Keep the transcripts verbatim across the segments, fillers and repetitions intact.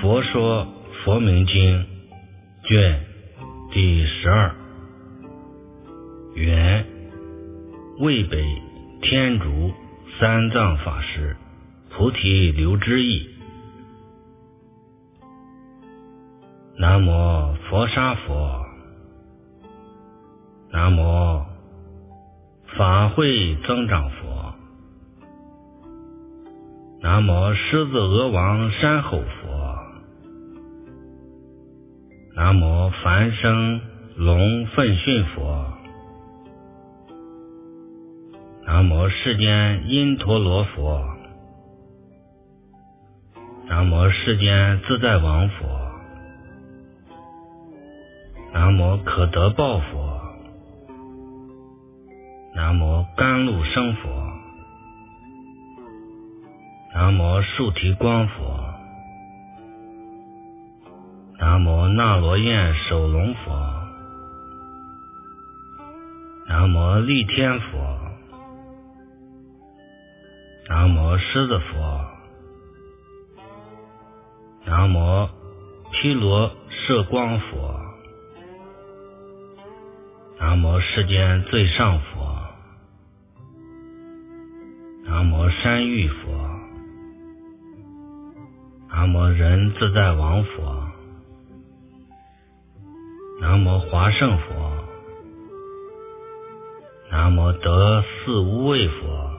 佛说佛名经卷第十二，原渭北天竺三藏法师菩提流支译。南无佛沙佛，南无法会增长佛，南无狮子鹅王山吼佛，南无梵声龙奋训佛，南无世间因陀罗佛，南无世间自在王佛，南无可得报佛，南无甘露生佛，南无树提光佛，南无那罗焰首龙佛，南无力天佛，南无狮子佛，南无毗罗摄光佛，南无世间最上佛，南无山域佛，南无人自在王佛，南无华胜佛，南无得四无畏佛，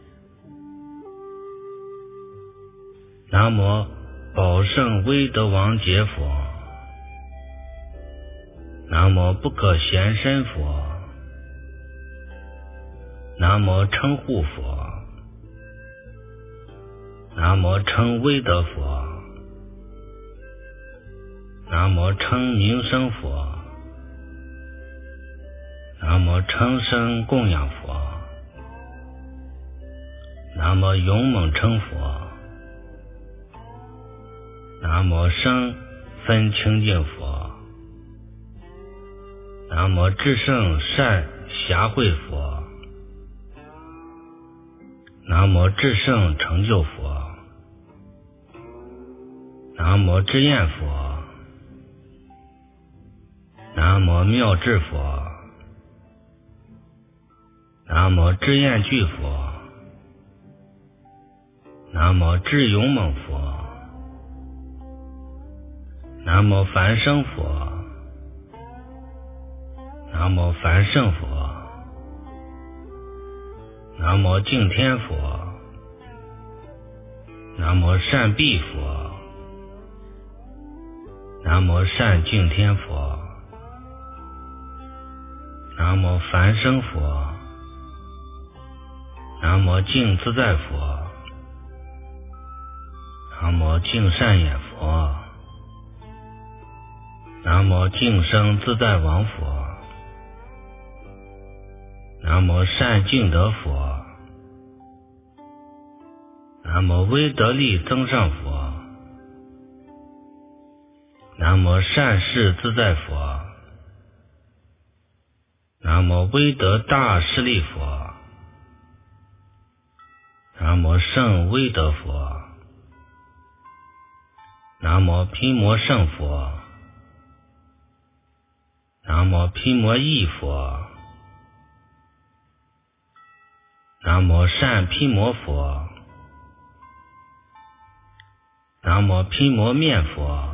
南无宝胜威德王劫佛，南无不可显身佛，南无称护佛，南无称威德佛，南无称名声佛，南无称声供养佛，南无勇猛称佛，南无生分清净佛，南无至圣善暇慧佛，南无至圣成就佛，南无知焰佛，南无妙智佛，南无知焰具佛，南无智勇猛佛，南无梵声佛，南无梵胜佛，南无净天佛，南无善臂佛，南无善净天佛，南无梵声佛，南无净自在佛，南无净善眼佛，南无净生自在王佛，南无善净德佛，南无威德力增上佛，南无善事自在佛，南无威德大势力佛，南无圣威德佛，南无毗摩圣佛，南无毗摩义佛，南无善毗摩佛，南无毗摩面佛，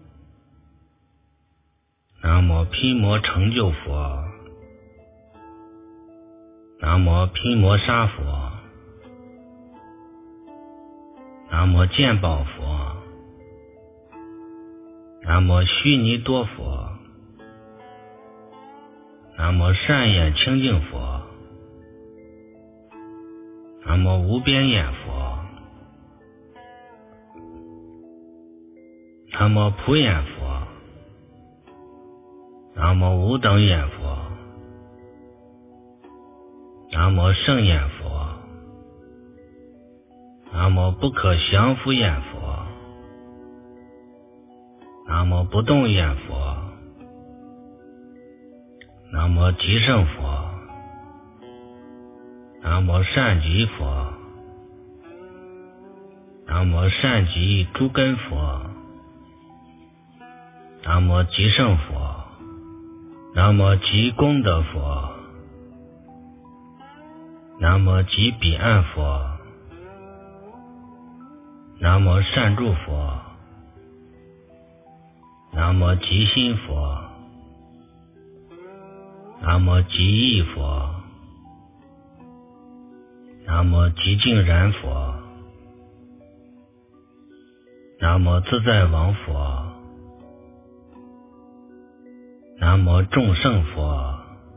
南无毗摩成就佛，南无毗摩沙佛，南无见宝佛，南无须弥多佛，南无善眼清净佛，南无无边眼佛，南无普眼佛，南无无等眼佛，南无圣眼佛，南无不可降伏眼佛，南无不动眼佛，南无极胜佛，南无善极佛，南无善极诸根佛， 南无极圣佛，南无极功德佛，南无极彼岸佛，南无善住佛，南无极心佛，南无极意佛，南无极净然佛，南无自在王佛，南无众圣佛，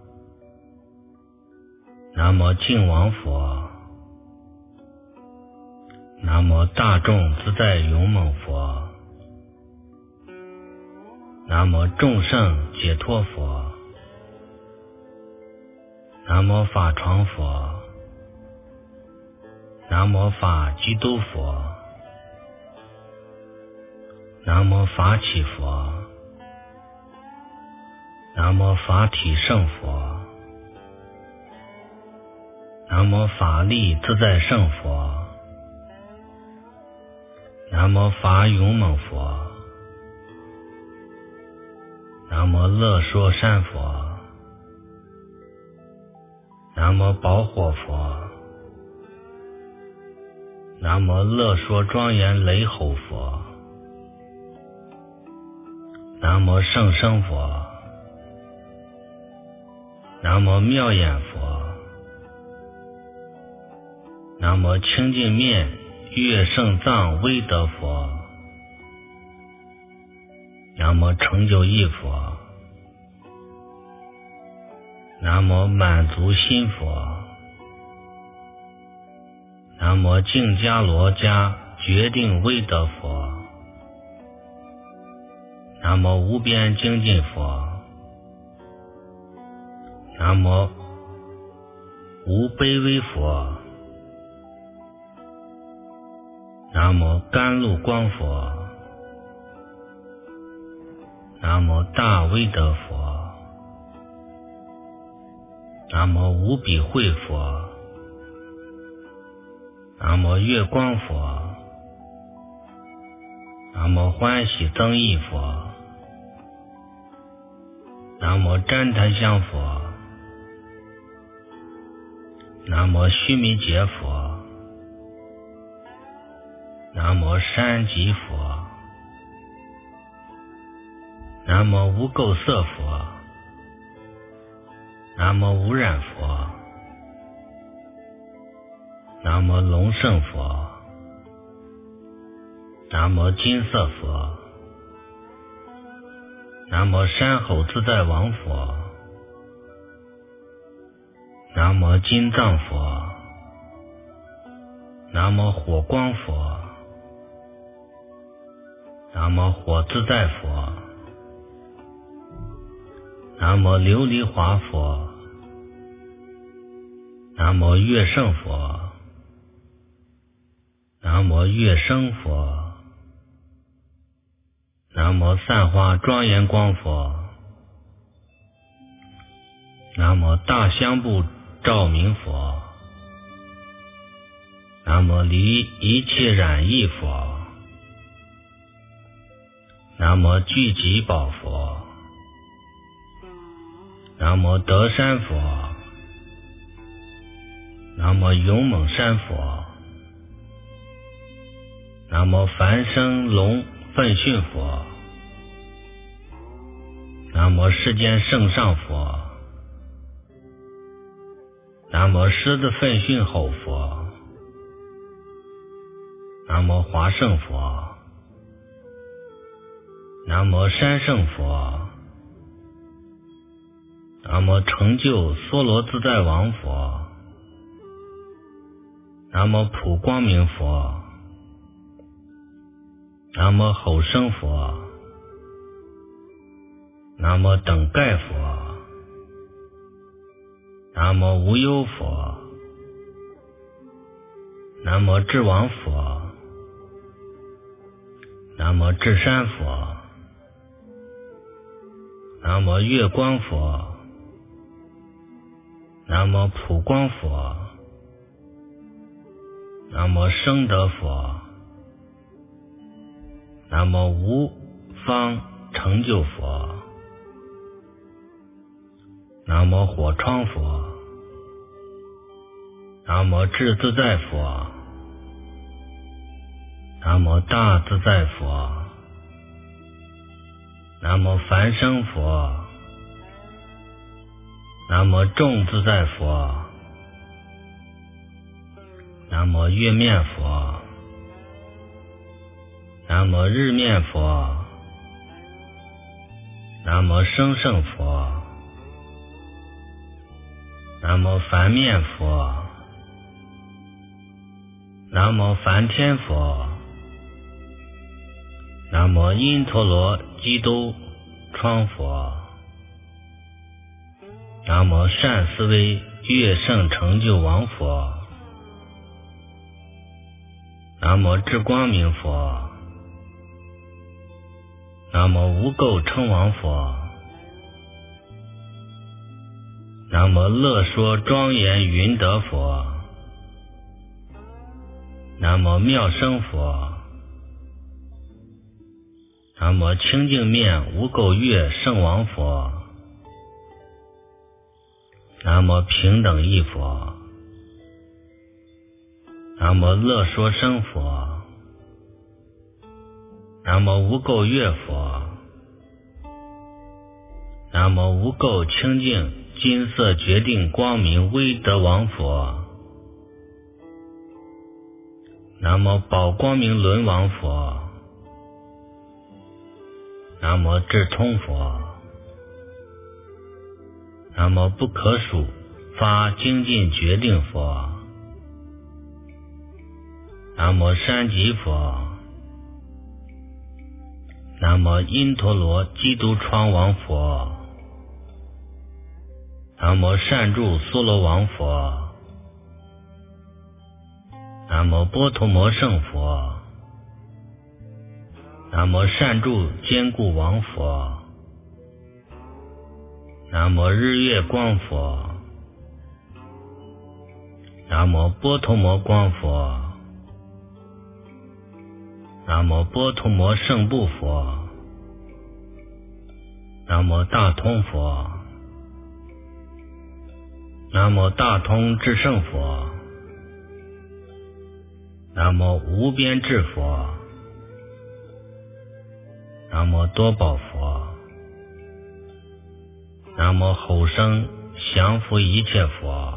南无净王佛，南无大众自在勇猛佛，南无众圣解脱佛，南无法床佛，南无法基督佛，南无法起佛，南无法体圣佛，南无法力自在圣佛，南无法勇猛佛，南无乐说山佛，南无宝火佛，南无乐说庄严雷吼佛，南无圣生佛，南无妙眼佛，南无清净面月圣藏威德佛，南无成就意佛，南无满足心佛，南无净伽罗迦决定威德佛，南无无边精进佛，南无无卑微佛，南无甘露光佛，南无大威德佛，南无无比慧佛，南无月光佛，南无欢喜增益佛，南无旃檀香佛，南无须弥劫佛，南无山吉佛，南无无垢色佛，南无无染佛，南无龙胜佛，南无金色佛，南无山吼自在王佛，南无金藏佛，南无火光佛，南无火自在佛，南无琉璃华佛，南无月圣佛，南无月生佛，南无散花庄严光佛，南无大香部照明佛，南无离一切染意佛，南无聚集宝佛，南无德山佛，南无勇猛山佛，南无梵声龙奋训佛，南无世间圣上佛，南无狮子奋训吼佛，南无华圣佛，南无山圣佛，南无成就娑罗自在王佛，南无普光明佛，南无吼声佛，南无等盖佛，南无无忧佛，南无智王佛，南无智山佛，南无月光佛，南无普光佛，南无生德佛，南无无方成就佛，南无火窗佛，南无智自在佛，南无大自在佛，南无梵声佛，南无众自在佛，南无月面佛，南无日面佛，南无声胜佛，南无梵面佛，南无梵天佛，南无因陀罗基督窗佛，南无善思维月圣成就王佛，南无智光明佛，南无无垢称王佛，南无乐说庄严云德佛，南无妙声佛，南无清净面无垢月圣王佛，南无平等义佛，南无乐说声佛，南无无垢月佛，南无无垢清净金色决定光明威德王佛，南无宝光明轮王佛，南无智通佛，南无不可数发精进决定佛，南无山吉佛，南无因陀罗基督窗王佛，南无善住梭罗王佛，南无波陀摩圣佛，南无善住坚固王佛，南无日月光佛，南无波陀摩光佛，南无波陀摩圣部佛，南无大通佛，南无大通智胜佛，南无无边智佛，南无多宝佛，南无吼声降伏一切佛，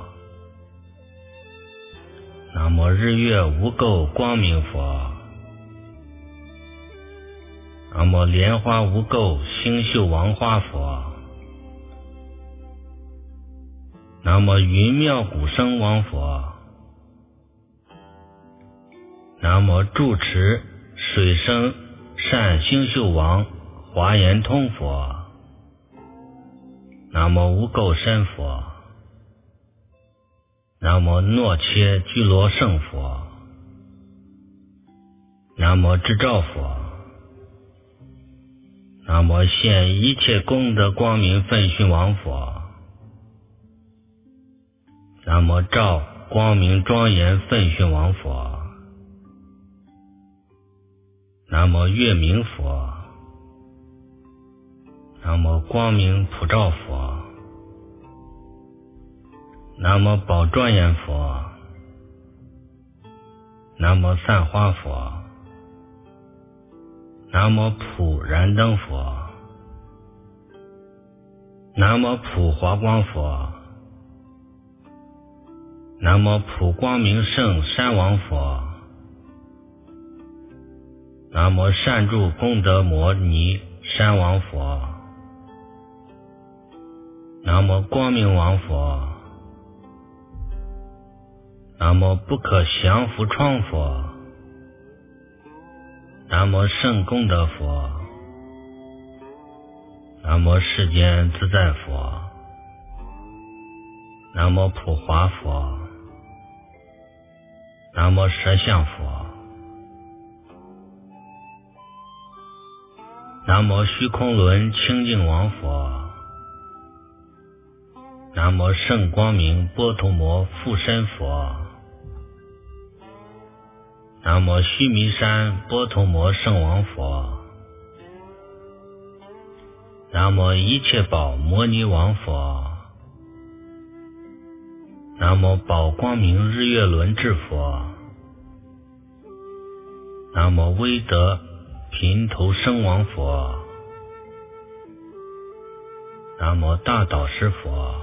南无日月无垢光明佛，南无莲花无垢星宿王花佛，南无云妙古生王佛，南无住持水生善星宿王华严通佛，南无无垢身佛，南无诺切居罗圣佛，南无智照佛，南无现一切功德光明奋训王佛，南无照光明庄严奋训王佛，南无月明佛，南无光明普照佛，南无宝庄严佛，南无散花佛，南无普燃灯佛，南无普华光佛，南无普光明圣山王佛，南无善住功德摩尼山王佛，南无光明王佛，南无不可降伏窗佛，南无圣功德佛，南无世间自在佛，南无普华佛，南无舍相佛，南无虚空轮清净王佛，南无圣光明波陀摩附身佛，南无须弥山波陀摩圣王佛， 南无一切宝摩尼王佛，南无宝光明日月轮智佛，南无威德频头生王佛，南无大导师佛，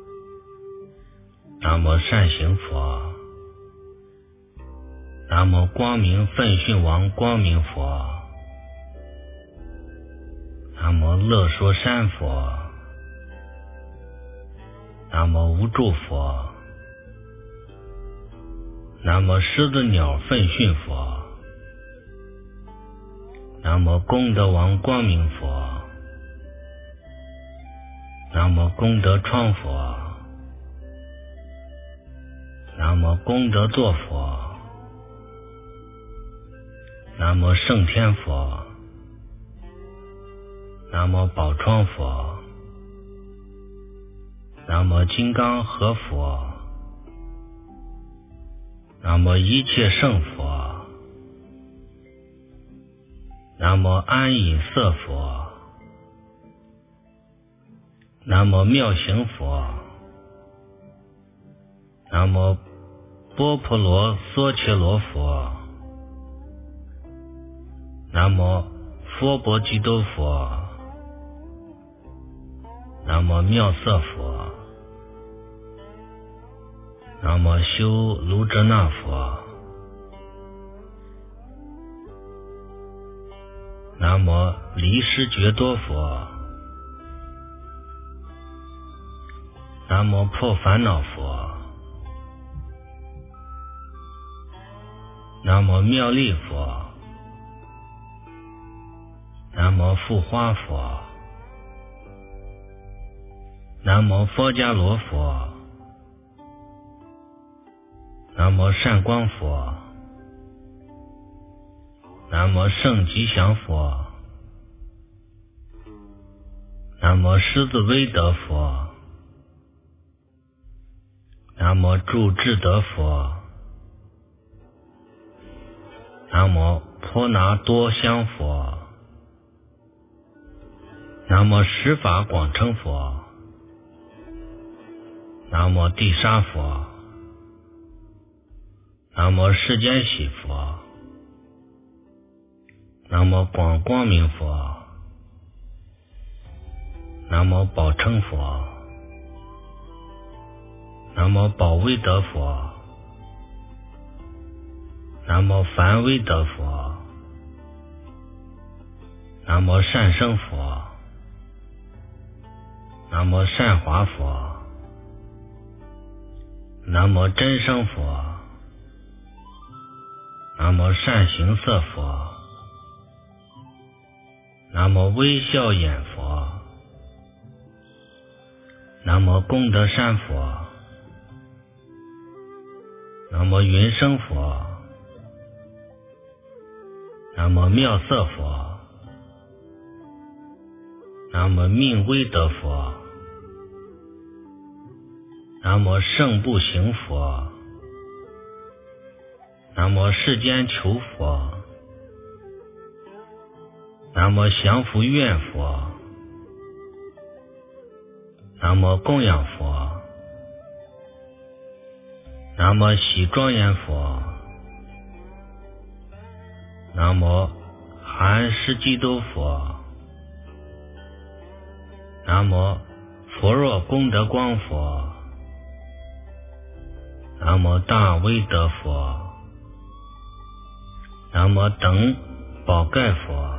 南无善行佛，南无光明奋训王光明佛，南无乐说山佛，南无无住佛，南无狮子鸟奋训佛，南无功德王光明佛，南无功德窗佛，南无功德座佛，南无圣天佛，南无宝窗佛，南无金刚合佛，南无一切圣佛，南无安隐色佛，南无妙行佛，南无波婆罗娑伽罗佛，南无佛婆吉多佛，南无妙色佛，南无修卢遮那佛，南无离师觉多佛，南无破烦恼佛，南无妙力佛，南无护花佛，南无佛迦罗佛，南无善光佛，南无圣吉祥佛，南无狮子威德佛，南无助智德佛，南无婆拿多香佛，南无十法广称佛，南无地沙佛，南无世间喜佛，南无广光明佛，南无宝称佛，南无宝威德佛，南无梵威德佛，南无善生佛，南无善华佛，南无真生佛，南无善行色佛，南无微笑眼佛，南无功德山佛，南无云生佛，南无妙色佛，南无命威德佛，南无圣不行佛，南无世间求佛，南无降伏愿佛，南无供养佛，南无喜庄严佛，南无含施基督佛，南无佛若功德光佛，南无大威德佛，南无等宝盖佛，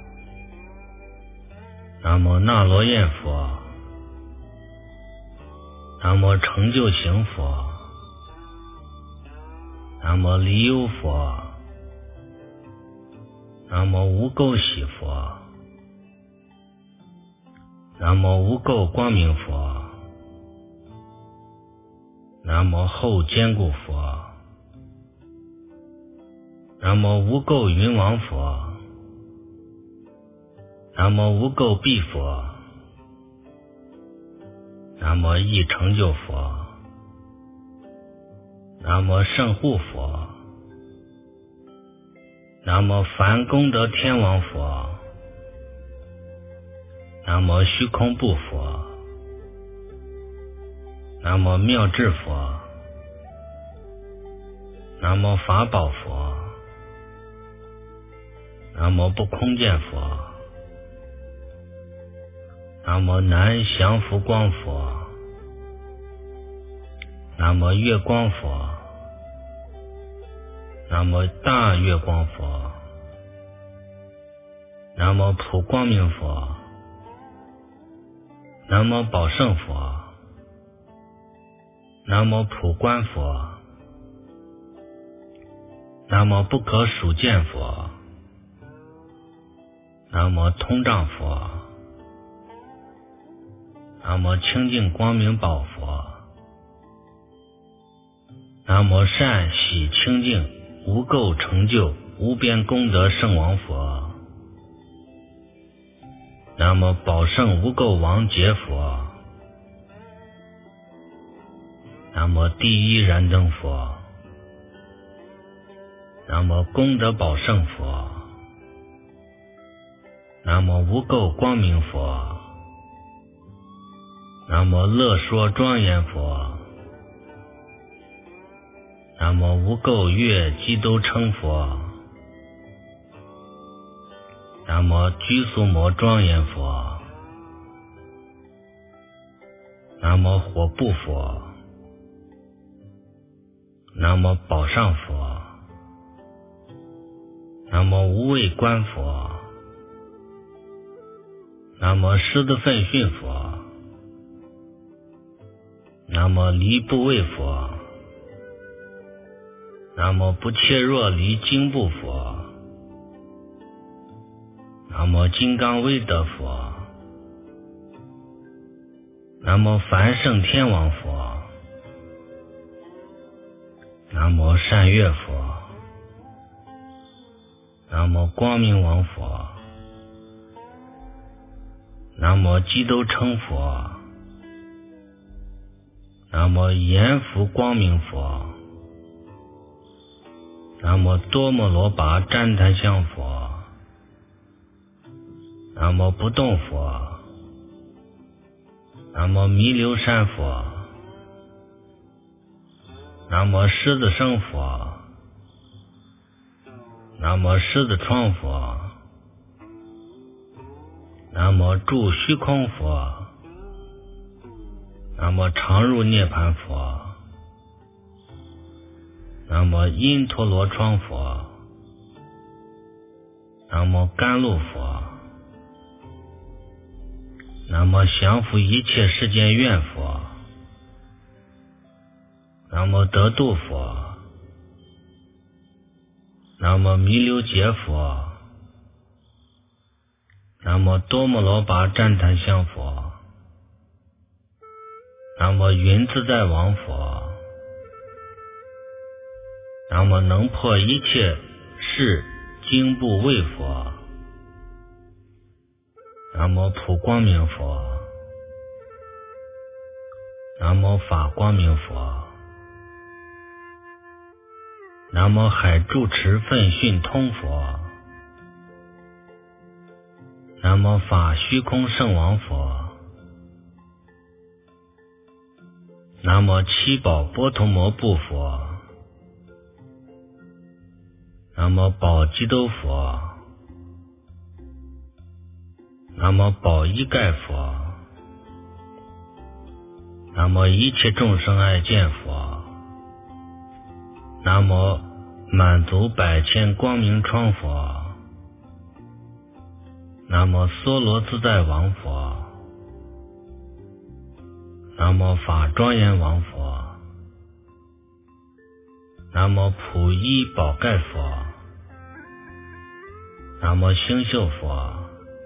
南无那罗焰佛，南无成就行佛，南无离忧佛，南无无垢喜佛，南无无垢光明佛，南无后坚固佛，南无无垢云王佛，南无无垢壁佛，南无易成就佛，南无圣护佛，南无梵功德天王佛， 南无虚空不佛，南无妙智佛，南无法宝佛，南无不空见佛，南无南降伏光佛，南无月光佛，南无大月光佛，南无普光明佛，南无宝胜佛，南无普观佛，南无不可数见佛，南无通障佛，南无清净光明宝佛，南无善喜清净无垢成就无边功德圣王佛，南无宝胜无垢王劫佛，南无第一燃灯佛，南无功德宝胜佛，南无无垢光明佛，南无乐说庄严佛，南无无垢月基督称佛，南无居苏摩庄严佛，南无火部佛，南无宝上佛，南无无畏观佛，南无狮子奋训佛，南无离不畏佛，南无不怯弱离经部佛，南无金刚威德佛，南无梵圣天王佛，南无善乐佛，南无光明王佛，南无基督称佛，南无阎浮光明佛，南无多摩罗跋旃檀香佛，南无不动佛，南无弥留山佛，南无狮子生佛，南无狮子窗佛，南无住虚空佛，南无常入涅盘佛，南无因陀罗窗佛，南无甘露佛，南无降伏一切世间愿佛，南无得度佛，南无弥留劫佛，南无多摩罗跋旃檀香佛，南无云自在王佛，南无能破一切事经部位佛，南无普光明佛，南无法光明佛，南无海住持奋训通佛，南无法虚空圣王佛，南无七宝波头摩部佛，南无宝积兜佛，南无宝衣盖佛，南无一切众生爱见佛，南无满足百千光明窗佛，南无梭罗自在王佛，南无法庄严王佛，南无普依宝盖佛，南无星宿佛，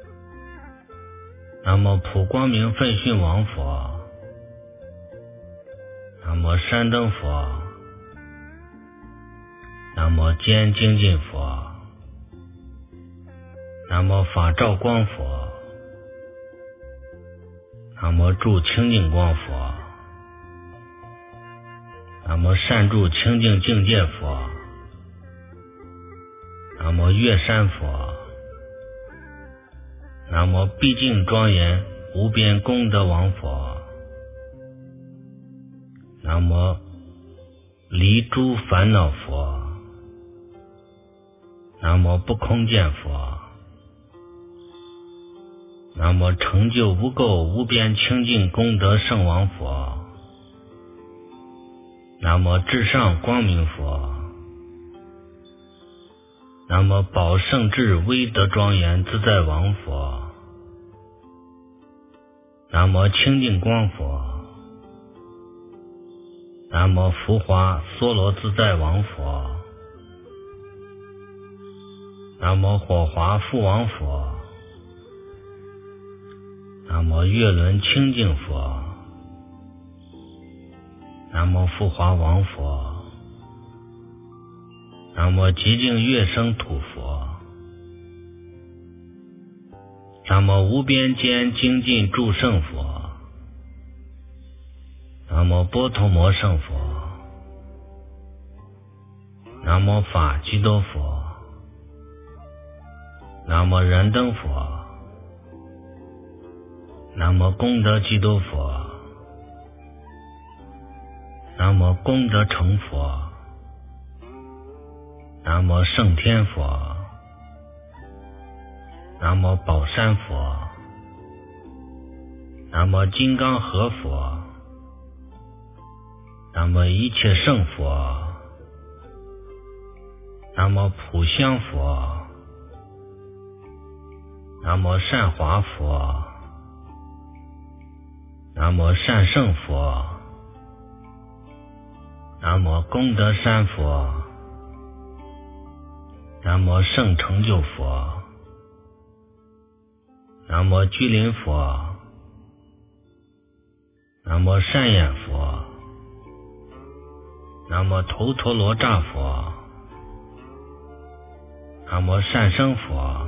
南无普光明奋训王佛，南无山灯佛，南无坚精进佛，南无法照光佛，南无住清净光佛，南无善住清净境界佛，南无月山佛， 南无毕竟庄严无边功德王佛，南无离诸烦恼佛，南无不空见佛，南无成就无垢无边清净功德圣王佛，南无至上光明佛，南无宝圣智威德庄严自在王佛，南无清净光佛，南无福华梭罗自在王佛，南无火华富王佛，南无月轮清净佛，南无富华王佛，南无极净月生土佛，南无无边间精进诸圣佛，南无波头摩圣佛，南无法基多佛，南无燃灯佛，南无功德基督佛，南无功德成佛，南无圣天佛，南无宝山佛，南无金刚河佛，南无一切圣佛，南无普香佛，南无善华佛，南无善圣佛，南无功德山佛，南无圣成就佛，南无居林佛，南无善眼佛，南无头陀罗刹佛，南无善生佛，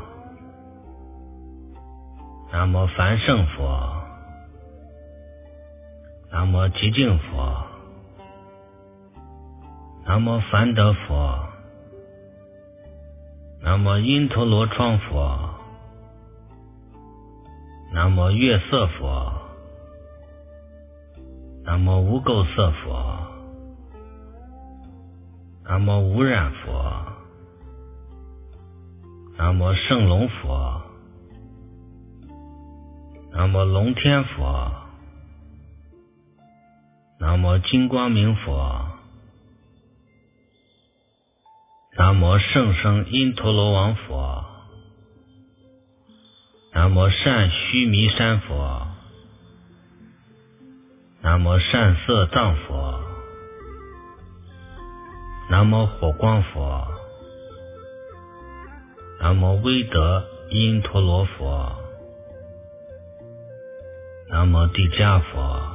南无梵圣佛，南无极净佛，南无梵德佛，南无因陀罗窗佛，南无月色佛，南无无垢色佛，南无无染佛，南无圣龙佛，南无龙天佛，南无金光明佛，南无圣生因陀罗王佛，南无善须弥山佛，南无善色藏佛，南无火光佛，南无威德因陀罗佛，南无地迦佛，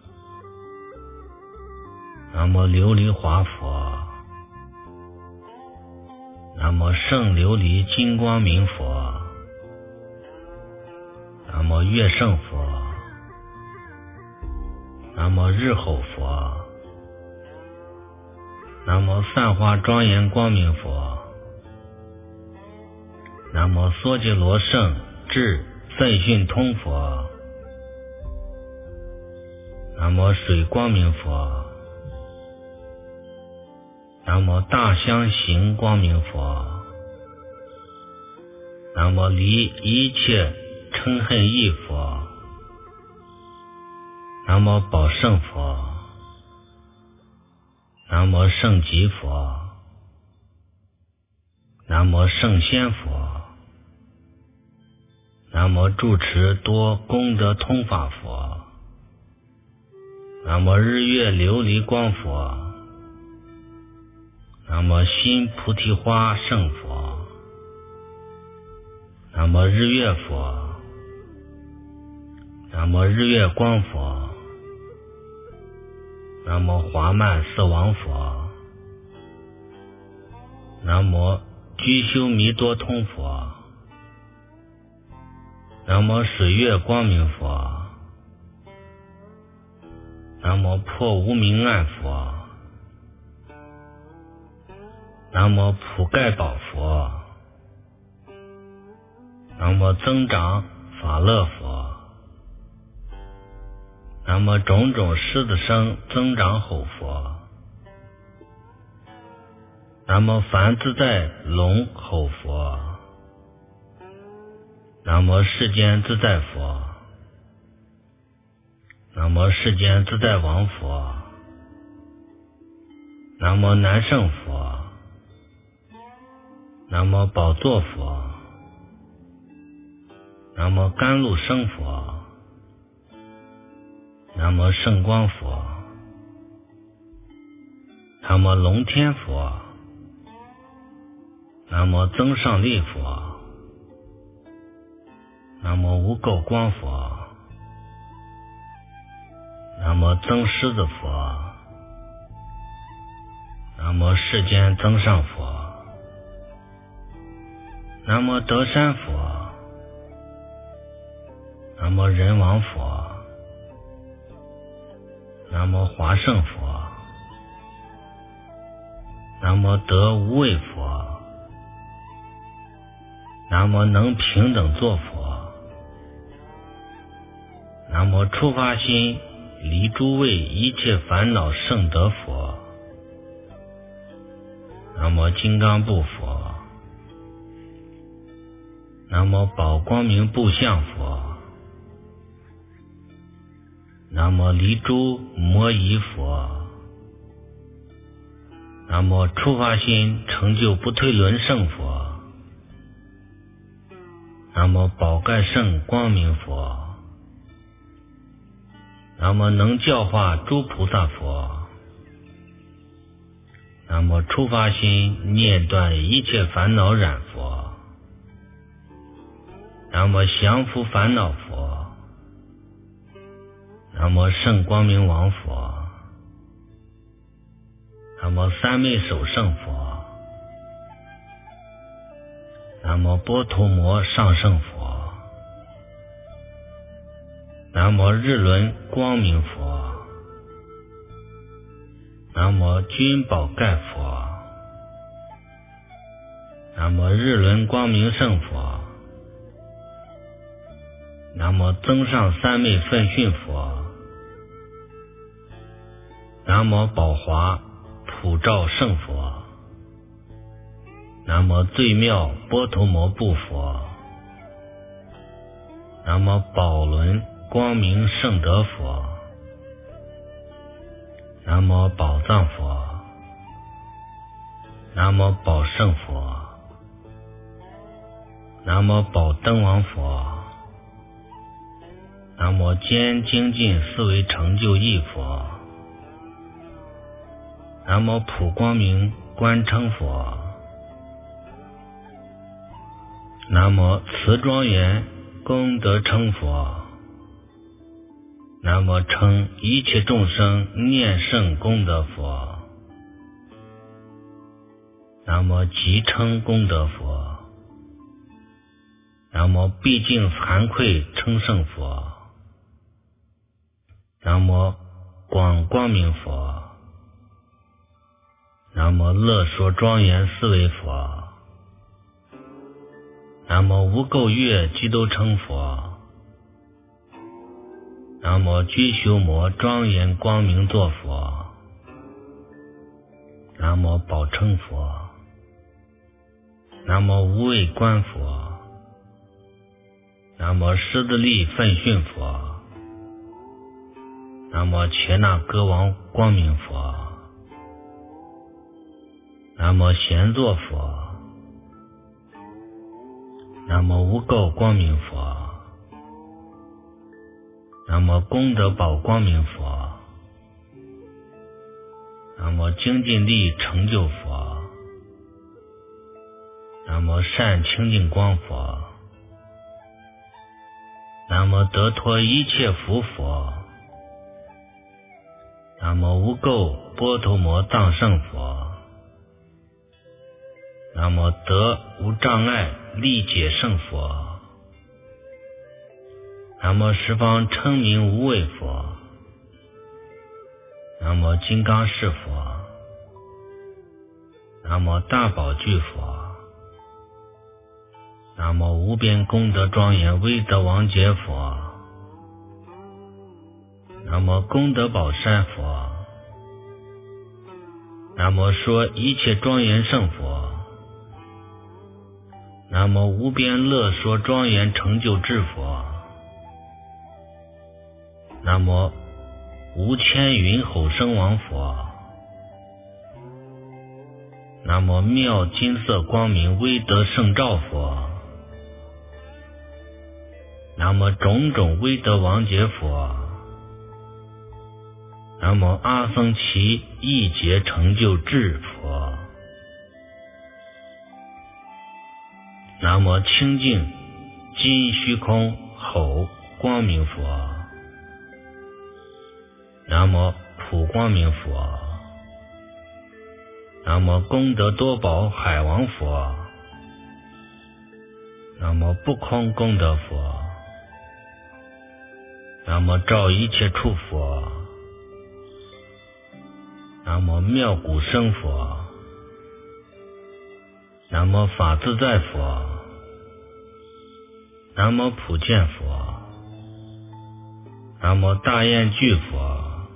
南无琉璃华佛，南无圣琉璃金光明佛，南无月圣佛，南无日后佛，南无散花庄严光明佛，南无梭揭罗圣智奋训通佛，南无水光明佛，南无大香行光明佛，南无离一切嗔恨意佛，南无宝圣佛，南无圣极佛，南无圣仙佛，南无住持多功德通法佛，南无日月琉璃光佛，南无心菩提花圣佛，南无日月佛，南无日月光佛，南无华曼色王佛，南无居修弥多通佛，南无水月光明佛，南无破无明暗佛，南无普盖宝佛，南无增长法乐佛。南无种种狮子生增长吼佛。南无梵自在龙吼佛。南无世间自在佛。南无世间自在王佛。南无南胜佛。南无宝座佛。南无甘露生佛。南无圣光佛。南无龙天佛。南无增上力佛。南无无垢光佛。南无增狮子佛。南无世间增上佛。南无德山佛。南无人王佛。南无华胜佛。南无得无畏佛。南无能平等作佛。南无初发心离诸位一切烦恼圣德佛。南无金刚部佛。南无宝光明部相佛。南无离诸摩夷佛。南无初发心成就不退轮圣佛。南无宝盖圣光明佛。南无能教化诸菩萨佛。南无初发心念断一切烦恼染佛。南无降伏烦恼佛。南无圣光明王佛。南无三昧首圣佛。南无波陀摩上圣佛。南无日轮光明佛。南无君宝盖佛。南无日轮光明圣佛。南无增上三昧奋训佛。南无宝华普照圣佛。南无最妙波陀摩部佛。南无宝轮光明圣德佛。南无宝藏佛。南无宝胜佛。南无宝灯王佛。南无坚精进思维成就义佛。南无普光明观称佛。南无慈庄严功德称佛。南无称一切众生念圣功德佛。南无即称功德佛。南无毕竟惭愧称圣佛。南无广光明佛。南无乐说庄严思维佛。南无无垢乐基督称佛。南无居修摩庄严光明作佛。南无宝称佛。南无无畏观佛。南无狮子力奋训佛。南无切那歌王光明佛。南无贤座佛。南无无垢光明佛。南无功德宝光明佛。南无精进力成就佛。南无善清净光佛。南无得脱一切福佛。南无无垢波陀摩藏圣佛。南无得无障碍力解圣佛。南无十方称名无畏佛。南无金刚释佛。南无大宝具佛。 南无无边功德庄严威德王解佛，南无功德宝山佛，南无说一切庄严圣佛，南无无边乐说庄严成就智佛，南无无千云吼声王佛，南无妙金色光明威德圣照佛，南无种种威德王解佛，南无阿僧祇一劫成就智佛，南无清净金虚空吼光明佛，南无普光明佛，南无功德多宝海王佛，南无不空功德佛，南无照一切处佛，南无妙古生佛，南无法自在佛，南无普见佛，南无大焰具佛，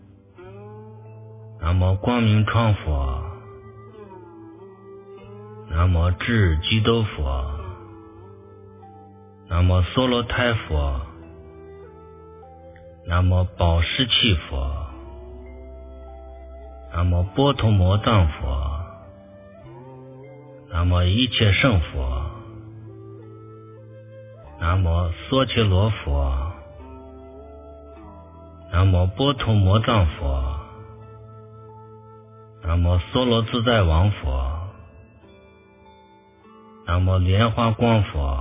南无光明窗佛，南无智基督佛，南无梭罗胎佛，南无宝石器佛，南无波头摩藏佛，南无一切圣佛，南无梭切罗佛，南无波头摩藏佛，南无梭罗自在王佛，南无莲花光佛，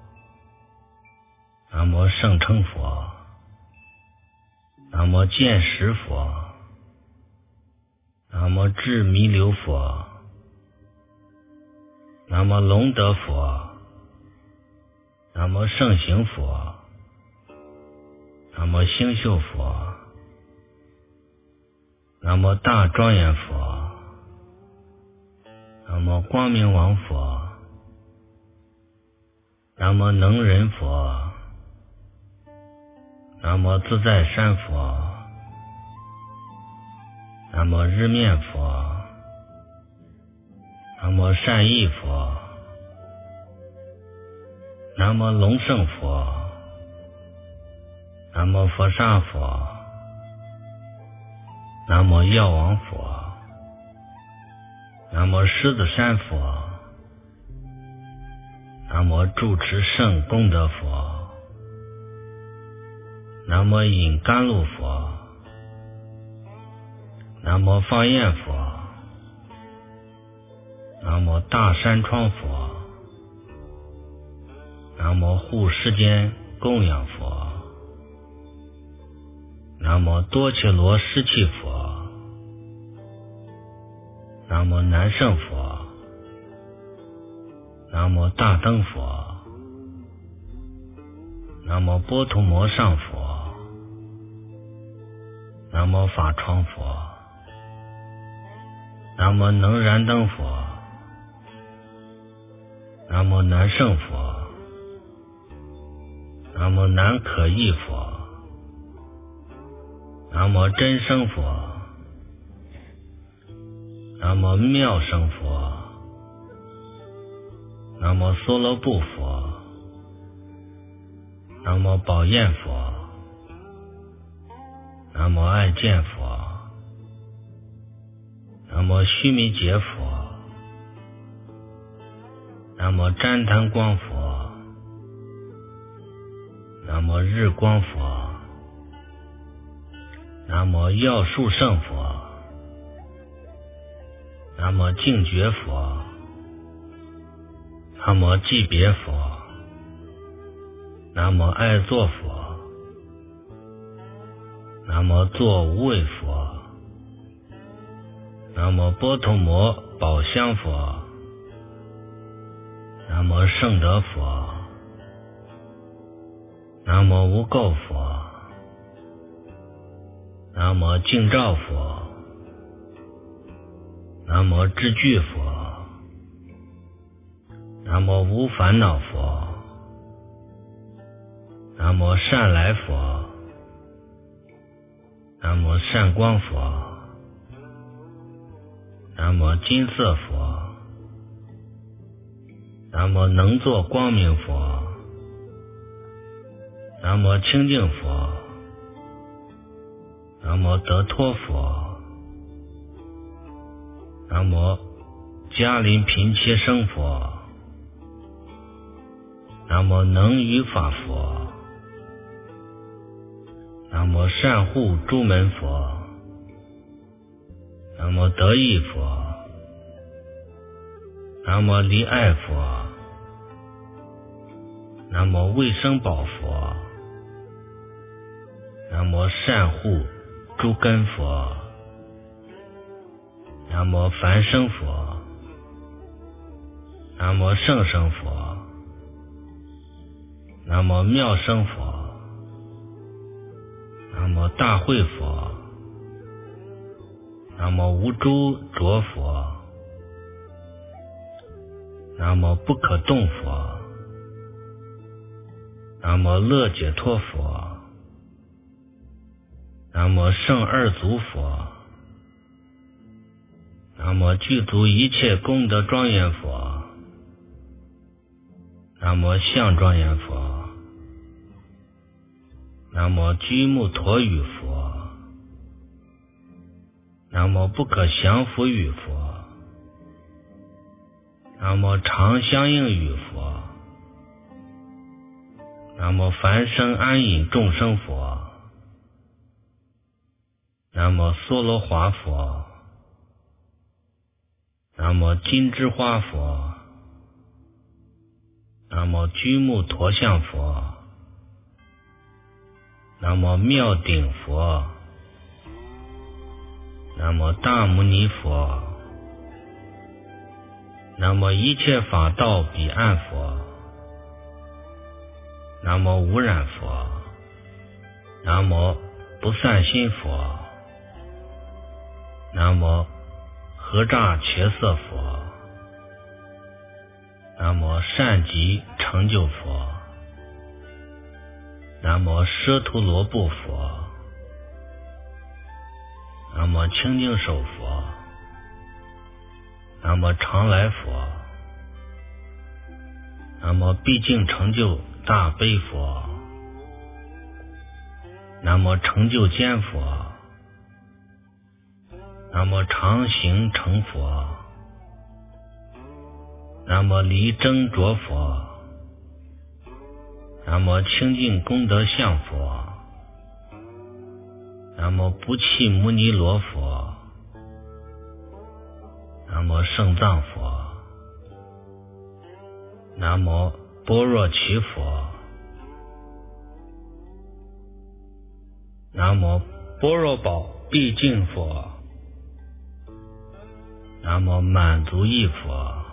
南无圣称佛，南无见识佛，南无智弥留佛，南无龙德佛，南无圣行佛，南无星宿佛，南无大庄严佛，南无光明王佛，南无能仁佛，南无自在山佛，南无日面佛，南无善意佛，南无龙胜佛，南无佛刹佛，南无药王佛，南无狮子山佛，南无住持圣功德佛，南无引甘露佛，南无放焰佛，南无大山窗佛，南无护世间供养佛，南无多伽罗施器佛，南无南胜佛，南无大灯佛，南无波头摩上佛，南无法窗佛，南无能燃灯佛，南无南胜佛，南无南可意佛，南无真生佛，南无妙生佛，南无梭罗布佛，南无宝焰佛，南无爱见佛，南无须弥劫佛，南无旃檀光佛，南无日光佛，南无药树圣佛，南无净觉佛，南无寂别佛，南无爱作佛，南无作无畏佛，南无波头摩宝香佛，南无圣德佛，南无无垢佛，南无净照佛，南无智具佛， 南无无烦恼佛，南无善来佛，南无善光佛，南无金色佛，南无能作光明佛，南无清净佛，南无得脱佛，南无迦林频伽声佛，南无能语法佛，南无善护诸门佛，南无得意佛，南无离爱佛，南无卫生宝佛，南无善护诸根佛，南无梵声佛，南无圣声佛，南无妙声佛，南无大慧佛，南无无诸浊佛，南无不可动佛，南无乐解脱佛，南无圣二足佛，南无具足一切功德庄严佛，南无相庄严佛，南无居木陀语佛，南无不可降伏语佛，南无常相应语佛，南无梵声安隐众生佛，南无娑罗华佛，南无金枝花佛，南无居木陀像佛，南无妙顶佛，南无大牟尼佛，南无一切法道彼岸佛，南无无染佛，南无不散心佛，南无合乍觉色佛，南无善极成就佛，南无舍图罗布佛，南无清净手佛，南无常来佛，南无毕竟成就大悲佛，南无成就坚佛，南无常行成佛，南无离争着佛，南无清净功德相佛，南无不弃牟尼罗佛，南无圣藏佛，南无般若耆佛，南无般若宝毕竟佛，南无满足意佛，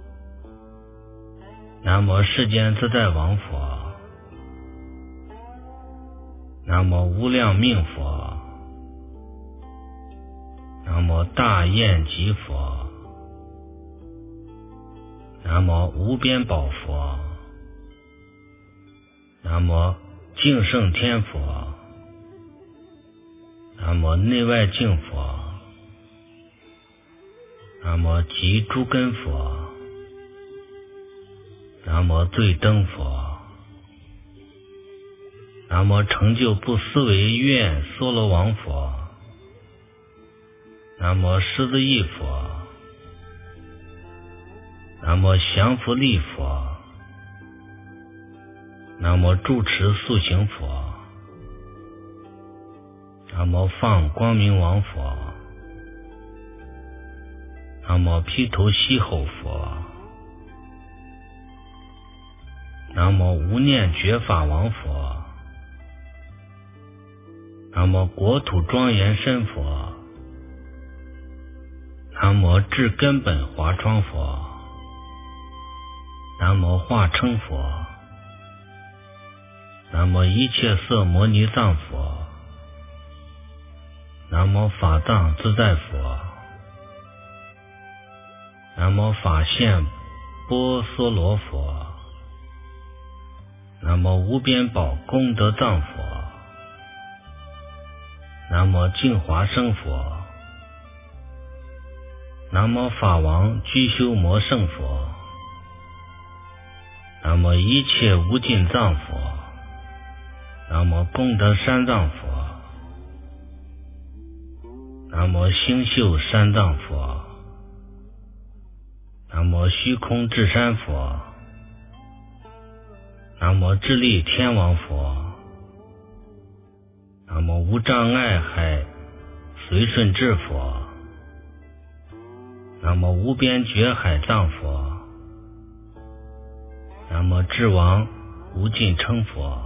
南无世间自在王佛，南无无量命佛，南无大焰极佛，南无无边宝佛，南无净圣天佛，南无内外净佛，南无极诸根佛，南无最灯佛，南无成就不思维愿娑罗王佛，南无狮子意佛，南无降伏力佛，南无住持速行佛，南无放光明王佛，南无披头西吼佛，南无无念觉法王佛，南无国土庄严身佛，南无至根本华窗佛，南无化称佛，南无一切色摩尼藏佛，南无法藏自在佛，南无法现波娑罗佛，南无无边宝功德藏佛，南无净华生佛，南无法王居修摩圣佛，南无一切无尽藏佛，南无功德山藏佛，南无星宿山藏佛，南无虚空智山佛，南无智力天王佛，南无无障碍海随顺智佛，南无无边觉海藏佛，南无智王无尽称佛，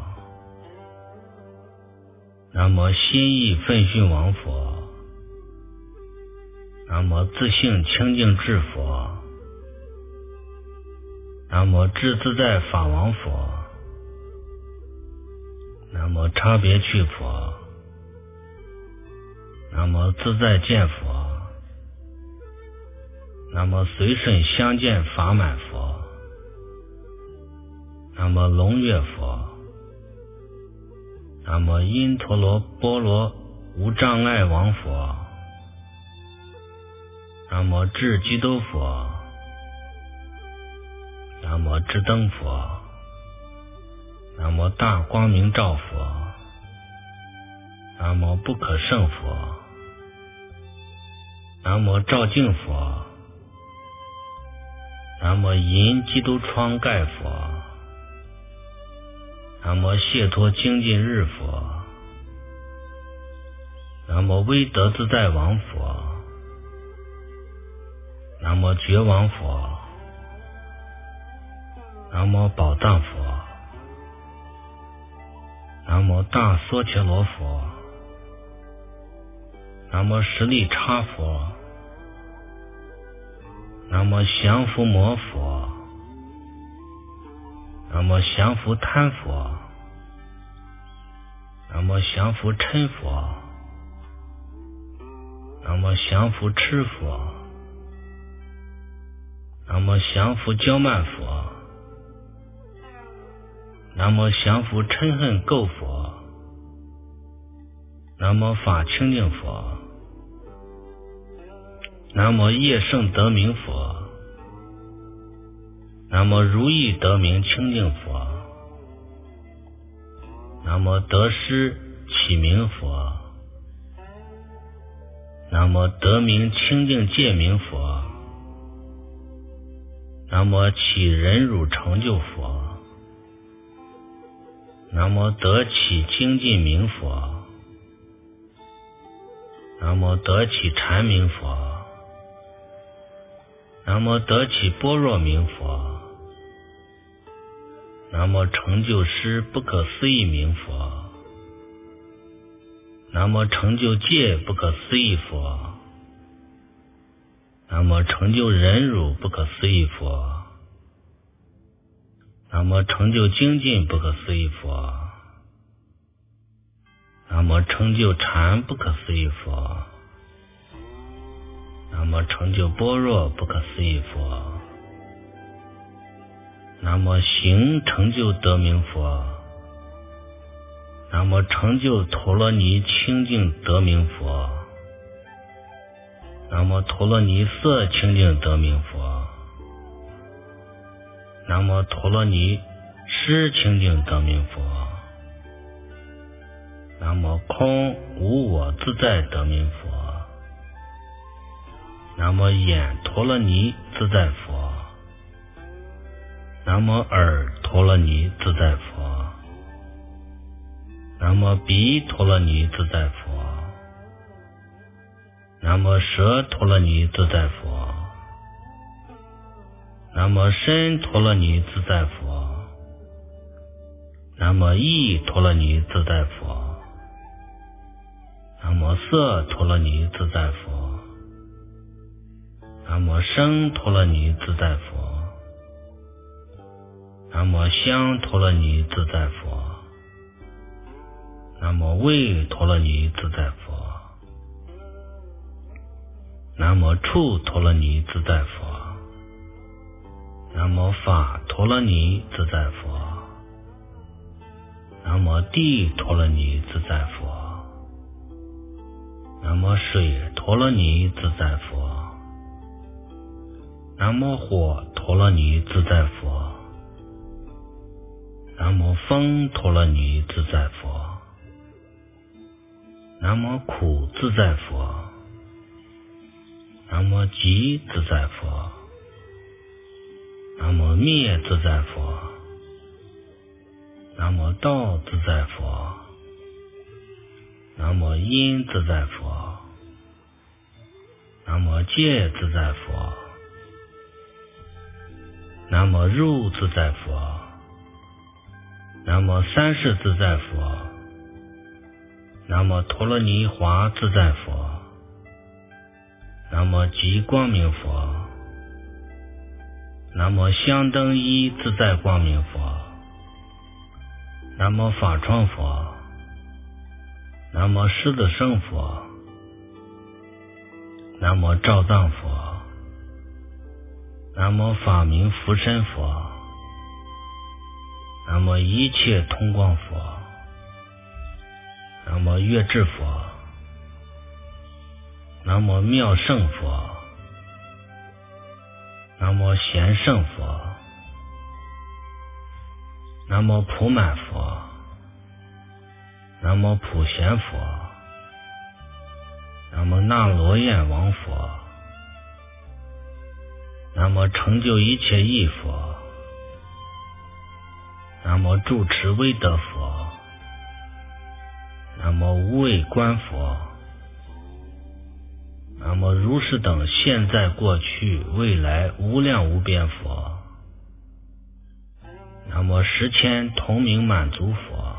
南无心意奋训王佛，南无自性清净智佛，南无智自在法王佛，南无差别趣佛，南无自在见佛，南无随顺相见法满佛，南无龙月佛，南无因陀罗波罗无障碍王佛，南无智基督佛，南无智灯佛，南无大光明照佛，南无不可胜佛，南无照净佛，南无银基督窗盖佛，南无解脱精进日佛，南无威德自在王佛，南无觉王佛，南无宝藏佛，南无大梭伽罗佛，南无十力叉佛，南无降伏魔佛，南无降伏贪佛，南无降伏嗔佛，南无降伏痴佛，南无降伏骄慢佛，南无降伏嗔恨垢佛，南无法清净佛，南无业圣得名佛，南无如意得名清净佛，南无得失起名佛，南无得名清净戒名佛，南无起忍辱成就佛，南无得起精进名佛，南无得起禅名佛，南无得起般若名佛，南无成就师不可思议名佛，南无成就戒不可思议佛，南无成就忍辱不可思议佛，南无成就精进不可思议佛，南无成就禅不可思议佛，南无成就般若不可思议佛，南无行成就得名佛，南无成就陀罗尼清净得名佛，南无陀罗尼色清净得名佛，南无陀罗尼施清净得名佛，南无空无我自在得名佛，南无眼陀罗尼自在佛，南无耳陀罗尼自在佛，南无鼻陀罗尼自在佛，南无舌陀罗尼自在佛，南无身陀罗尼自在佛，南无意陀罗尼自在佛，南无色陀罗尼自在佛，南无声陀罗尼自在佛，南无香陀罗尼自在佛，南无味陀罗尼自在佛，南无触陀罗尼自在佛， 南无法陀罗尼自在佛，南无地陀罗尼自在佛，南无水陀罗尼自在佛，南无火陀罗尼自在佛，南无风陀罗尼自在佛，南无苦自在佛，南无集自在佛，南无灭自在佛，南无道自在佛，南无因自在佛，南无戒自在佛，南无入自在佛，南无三世自在佛，南无陀罗尼华自在佛，南无极光明佛，南无香灯一自在光明佛，南无法窗佛，南无狮子圣佛，南无照藏佛，南无法明福身佛，南无一切通光佛，南无月智佛，南无妙胜佛，南无贤圣佛，南无普满佛，南无普贤佛，南无那罗焰王佛，南无成就一切义佛，南无住持威德佛，南无无畏观佛，南无如是等现在过去未来无量无边佛，南无十千同名满足佛，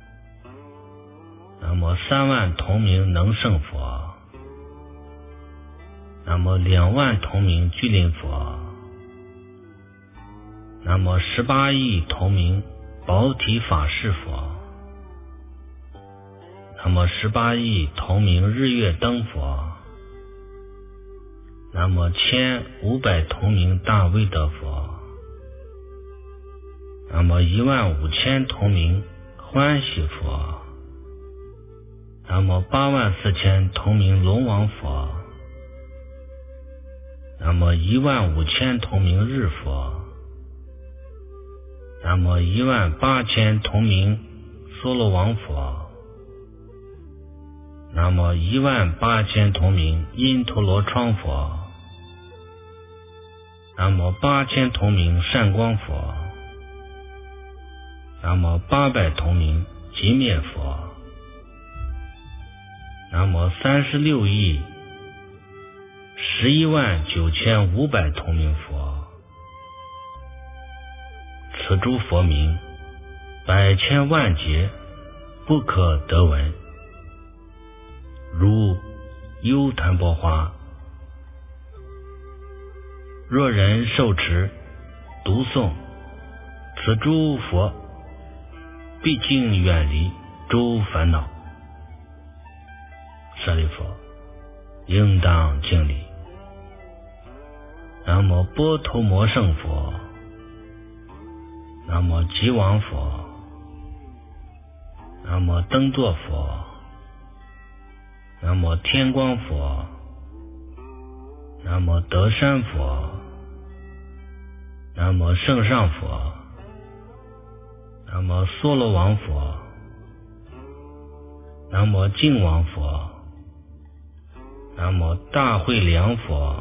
南无三万同名能胜佛，南无两万同名巨灵佛，南无十八亿同名宝体法师佛，南无十八亿同名日月灯佛，南无千五百同名大威德佛，南无一万五千同名欢喜佛，南无八万四千同名龙王佛，南无一万五千同名日佛，南无一万八千同名梭罗王佛，南无一万八千同名因陀罗窗佛，南无八千同名善光佛，南无八百同名极灭佛，南无三十六亿十一万九千五百同名佛。此诸佛名百千万劫不可得闻，如优昙钵花，若人受持读诵此诸佛，毕竟远离诸烦恼。舍利弗，应当敬礼。南无波头摩圣佛，南无极王佛，南无灯座佛，南无天光佛，南无德山佛，南无圣上佛，南无梭罗王佛，南无净王佛，南无大慧良佛，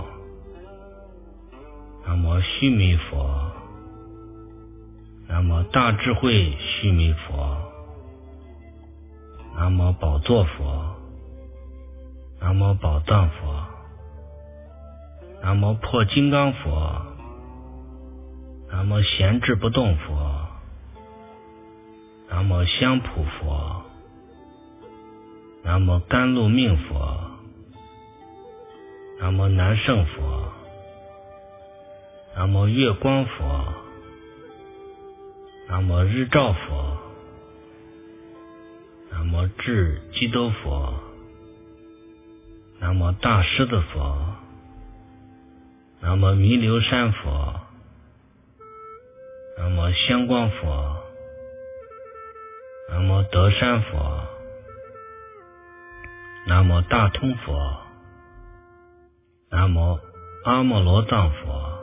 南无须弥佛，南无大智慧须弥佛，南无宝座佛，南无宝藏佛，南无破金刚佛，南无闲置不动佛，南无香普佛，南无甘露命佛，南无南胜佛，南无月光佛，南无日照佛，南无智基督佛，南无大狮子佛，南无弥留山佛， 南无香光佛，南无德山佛，南无大通佛，南无阿摩罗藏佛，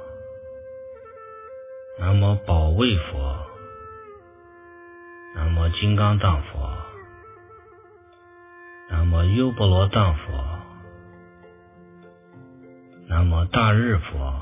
南无宝卫佛，南无金刚藏佛，南无优波罗藏佛，南无大日佛，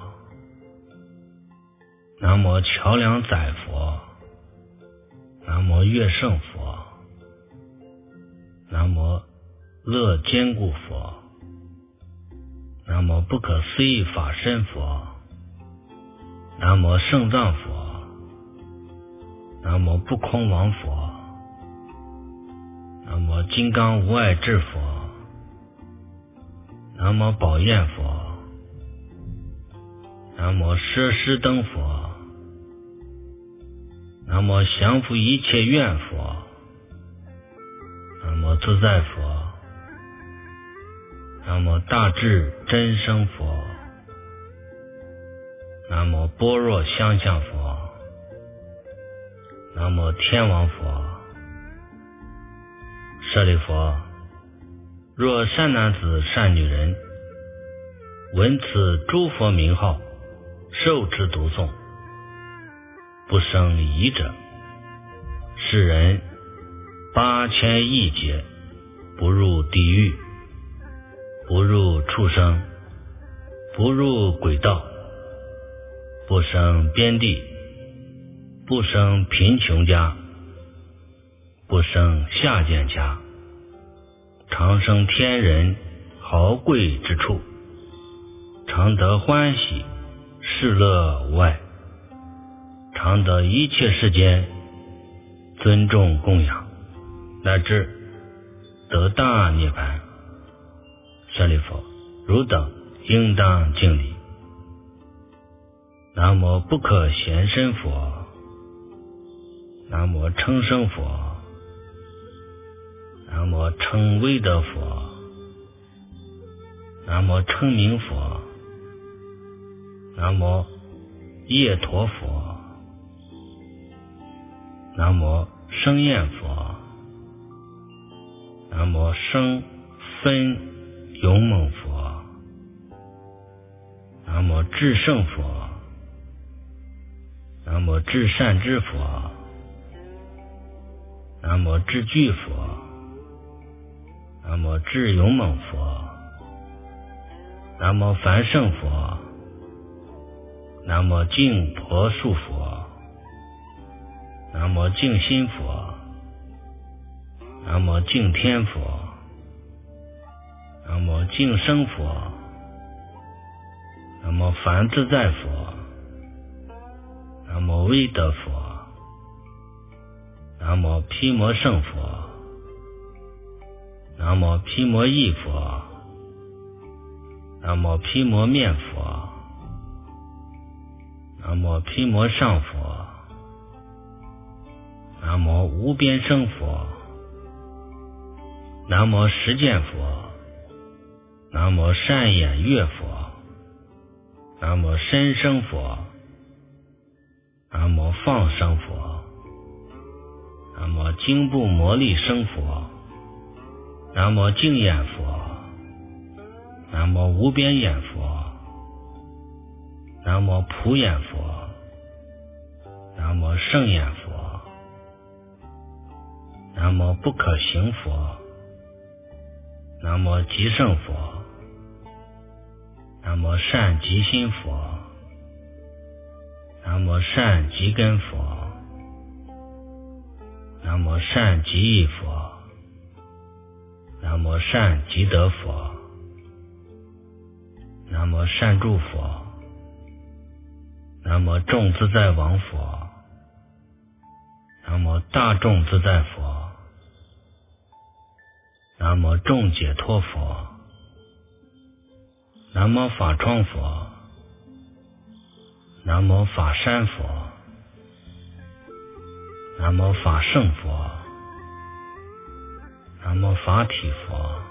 南无桥梁载佛，南无月胜佛，南无乐坚固佛，南无不可思议法身佛，南无圣藏佛，南无不空王佛，南无金刚无碍智佛，南无宝焰佛，南无摄施灯佛，南无降伏一切愿佛，南无自在佛，南无大智真生佛，南无般若相向佛，南无天王佛。舍利弗，若善男子善女人闻此诸佛名号，受持读诵，不生疑者，是人八千亿劫不入地狱，不入畜生，不入鬼道，不生边地，不生贫穷家，不生下贱家，常生天人豪贵之处，常得欢喜，世乐无碍，常得一切世间尊重供养，乃至得大涅槃。舍利弗，汝等应当敬礼。南无不可显身佛，南无称声佛，南无称威德佛，南无称名佛，南无夜陀佛，南无声焰佛，南无声分勇猛佛，南无至圣佛，南无至善知佛，南无至具佛，南无至勇猛佛，南无梵圣佛，南无净婆树佛，南无净心佛，南无净天佛，南无净生佛，南无梵自在佛，南无威德佛，南无毗摩圣佛，南无毗摩义佛，南无毗摩面佛，南无毗摩上佛，南无无边生佛，南无实践佛，南无善眼月佛，南无深生佛，南无放生佛，南无经部魔力生佛，南无净眼佛，南无无边眼佛，南无普眼佛，南无圣眼佛，南无不可行佛，南无极圣佛，南无善极心佛，南无善极根佛，南无善极意佛，南无善极德佛，南无善住佛，南无众自在王佛，南无大众自在佛，南无众解脱佛，南无法窗佛，南无法山佛，南无法圣佛，南无法体佛，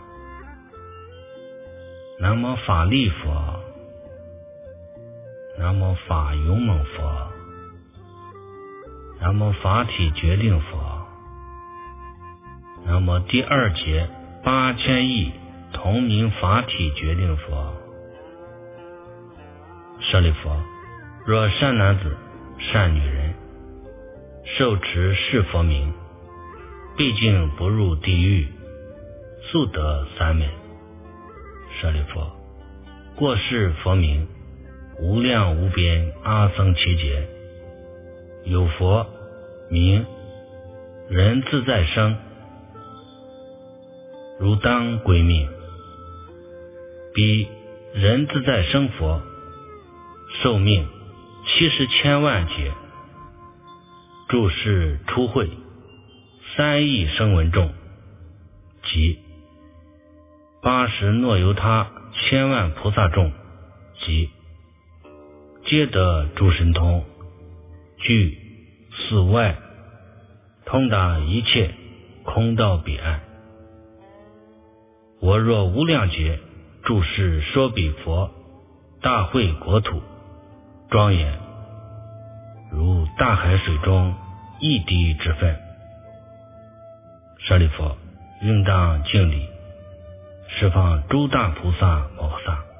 南无法力佛，南无法勇猛佛， 南无法体决定佛。南无第二节八千亿同名法体决定佛。舍利弗，若善男子善女人受持是佛名，毕竟不入地狱，速得三昧。舍利弗，过世佛名，无量无边阿僧祇劫，有佛名人自在生，如当归命。彼人自在生佛寿命七十千万劫，住世初会三亿声闻众，即八十诺由他千万菩萨众，即皆得诸神通，具四外，通达一切，空到彼岸。我若无量劫住世说彼佛大会国土，庄严如大海水中一滴之分。舍利弗，应当敬礼，十方诸大菩萨摩诃萨。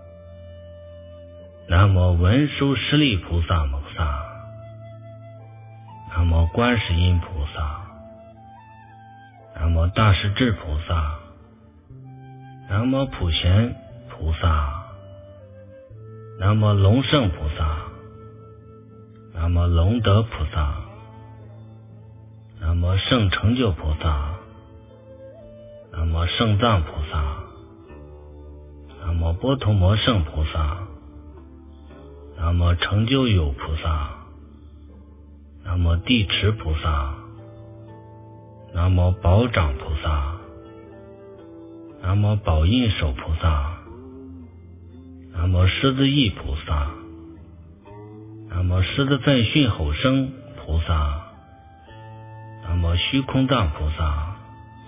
南无文殊师利菩萨摩诃萨。南无观世音菩萨。南无大势至菩萨。南无普贤菩萨。南无龙胜菩萨。南无龙德菩萨。南无圣成就菩萨。南无圣藏菩萨。南无波头摩圣菩萨。南无成就有菩萨。南无地持菩萨。南无宝掌菩萨。南无宝印手菩萨。南无狮子意菩萨。南无狮子奋训吼声菩萨。南无虚空藏菩萨。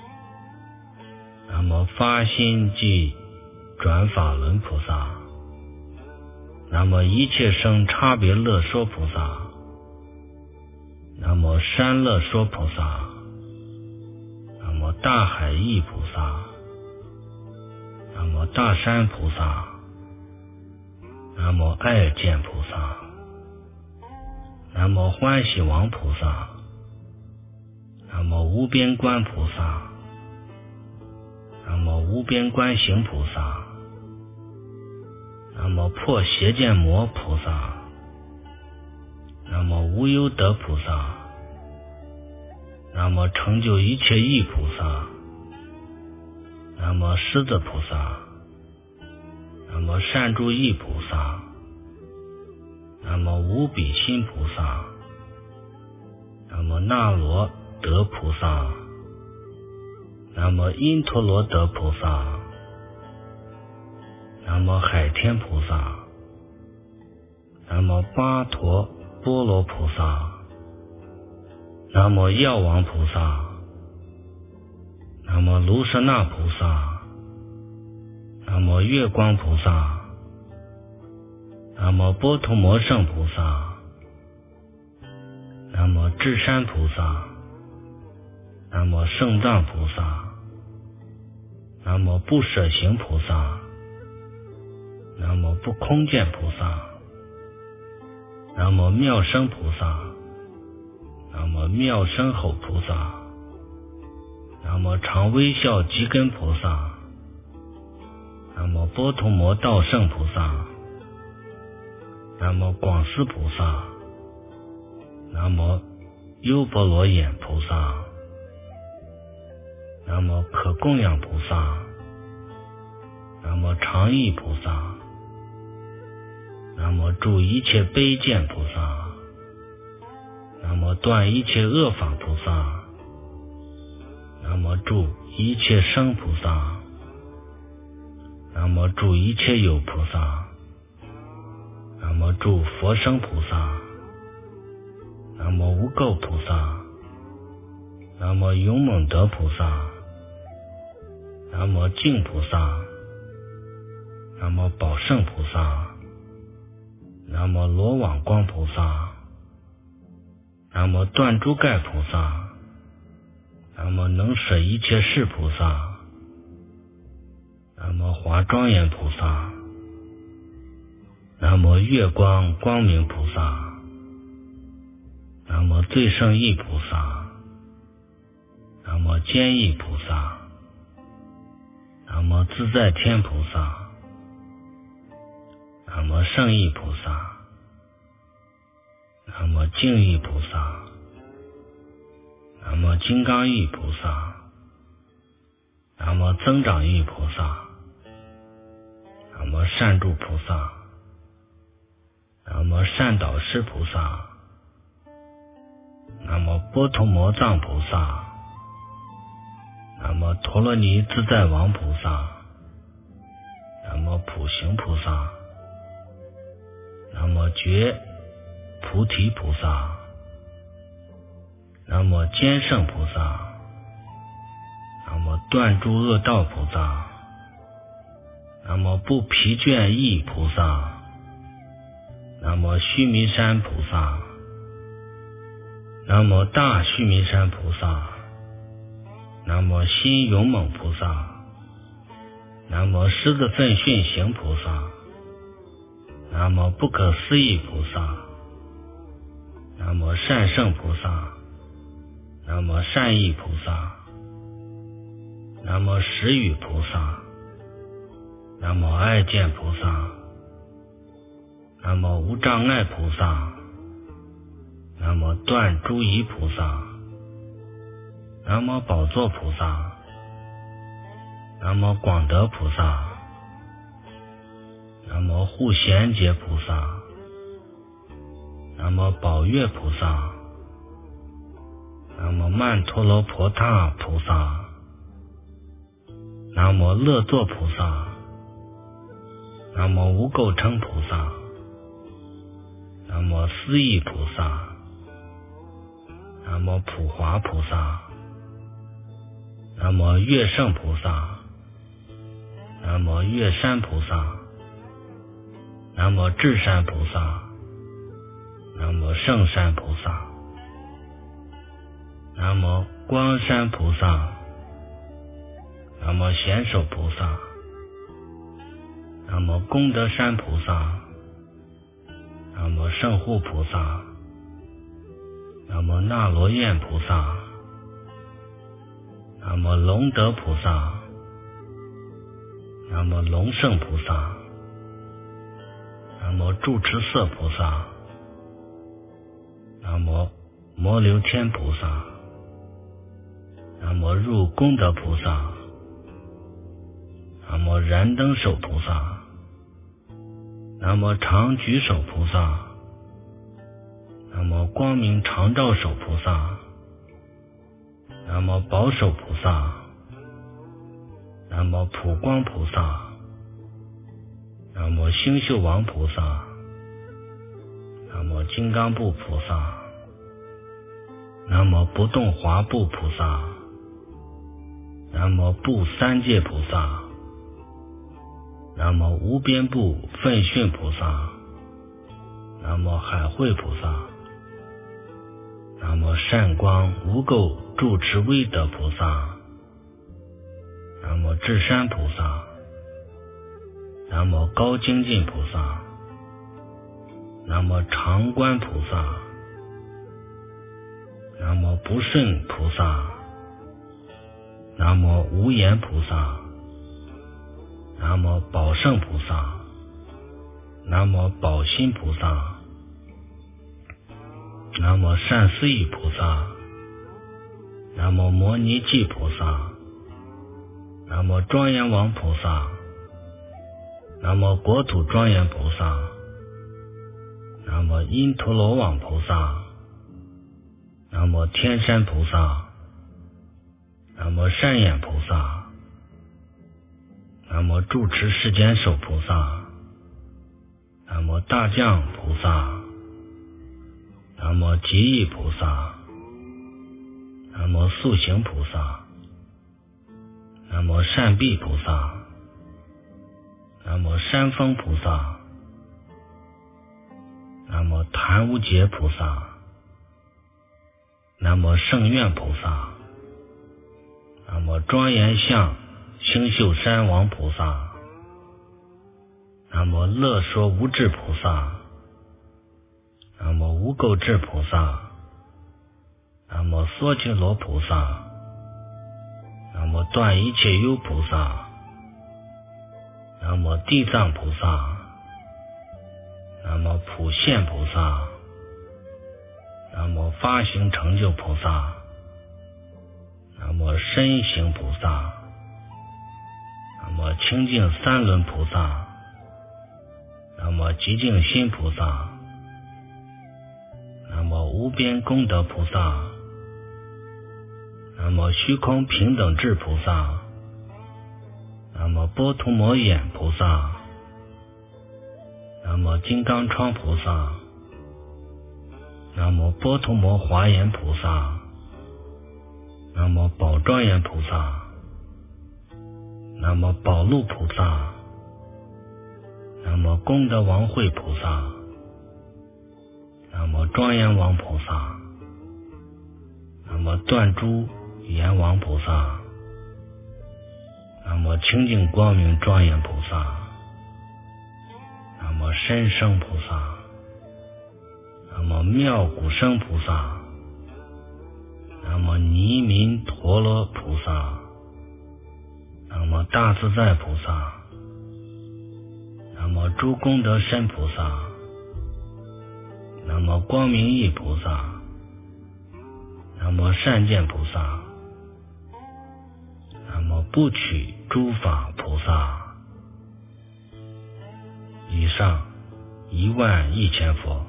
南无发心即转法轮菩萨。南无一切生差别乐说菩萨。南无山乐说菩萨。南无大海意菩萨。南无大山菩萨。南无爱见菩萨。南无欢喜王菩萨。南无无边观菩萨。南无无边观行菩萨。南无破邪见魔菩萨。南无无忧德菩萨。南无成就一切义菩萨。南无狮子菩萨。南无善住意菩萨。南无无比心菩萨。南无那罗德菩萨。南无因陀罗德菩萨。南无海天菩萨。南无巴陀波罗菩萨。南无药王菩萨。南无卢舍那菩萨。南无月光菩萨。南无波头摩圣菩萨。南无智山菩萨。南无圣藏菩萨。南无不舍行菩萨。南无不空见菩萨。南无妙声菩萨。南无妙声吼菩萨。南无常微笑吉根菩萨。南无波头摩道圣菩萨。南无广思菩萨。南无优波罗眼菩萨。南无可供养菩萨。南无常意菩萨。南无住一切悲见菩萨。南无断一切恶法菩萨。南无住一切生菩萨。南无住一切有菩萨。南无住佛生菩萨。南无无垢菩萨。南无勇猛德菩萨。南无净菩萨。南无宝胜菩萨。南无罗网光菩萨。 南无断诸盖菩萨，南无能舍一切事菩萨，南无华庄严菩萨，南无月光光明菩萨，南无最胜意菩萨，南无坚毅菩萨，南无自在天菩萨，南无圣意菩萨，南无净意菩萨，南无金刚意菩萨，南无增长意菩萨，南无善住菩萨，南无善导师菩萨，南无波头摩藏菩萨，南无陀罗尼自在王菩萨，南无普行菩萨，南无觉菩提菩萨，南无坚胜菩萨，南无断诸恶道菩萨，南无不疲倦意菩萨，南无须弥山菩萨，南无大须弥山菩萨，南无心勇猛菩萨，南无狮子奋迅行菩萨，南无不可思议菩萨，南无善胜菩萨，南无善意菩萨，南无实语菩萨，南无爱见菩萨，南无无障碍菩萨，南无断诸疑菩萨，南无宝座菩萨，南无广德菩萨，南无护贤劫菩萨，南无宝月菩萨，南无曼陀罗婆塔菩萨，南无乐作菩萨，南无无垢称菩萨，南无思义菩萨，南无普华菩萨，南无月胜菩萨，南无月山菩萨，南无智山菩萨，南无圣山菩萨，南无光山菩萨，南无贤首菩萨，南无功德山菩萨，南无圣护菩萨，南无那罗焰菩萨，南无龙德菩萨，南无龙胜菩萨，南无住持色菩萨，南无摩流天菩萨，南无入功德菩萨，南无燃灯手菩萨，南无常举手菩萨，南无光明常照手菩萨，南无宝手菩萨，南无普光菩萨，南无星宿王菩萨，南无金刚部菩萨，南无不动华部菩萨，南无不三界菩萨，南无无边部奋迅菩萨，南无海会菩萨，南无善光无垢住持威德菩萨，南无智山菩萨，南无高精进菩萨，南无常观菩萨，南无不胜菩萨，南无无言菩萨，南无宝胜菩萨，南无宝心菩萨，南无善思意菩萨，南无摩尼髻菩萨，南无庄严王菩萨，南无国土庄严菩萨，南无因陀罗网菩萨，南无天山菩萨，南无善眼菩萨，南无住持世间手菩萨，南无大将菩萨，南无极意菩萨，南无速行菩萨，南无善臂菩萨，南无山峰菩萨，南无檀无劫菩萨， 南无圣愿菩萨，南无庄严相星宿山王菩萨，南无乐说无智菩萨，南无无垢智菩萨，南无梭伽罗菩萨，南无断一切忧菩萨，南无地藏菩萨，南无普现菩萨，南无发行成就菩萨，南无身行菩萨，南无清净三轮菩萨，南无极净心菩萨，南无无边功德菩萨，南无虚空平等智菩萨，南无波图摩眼菩萨，南无金刚窗菩萨，南无波图摩华严菩萨，南无宝庄严菩萨，南无宝路菩萨，南无功德王慧菩萨，南无庄严王菩萨，南无断诸阎王菩萨，南无清净光明庄严菩萨，南无身生菩萨，南无妙古生菩萨，南无尼民陀罗菩萨，南无大自在菩萨，南无诸功德身菩萨，南无光明义菩萨，南无善见菩萨，南无不取诸法菩萨。以上一万一千佛。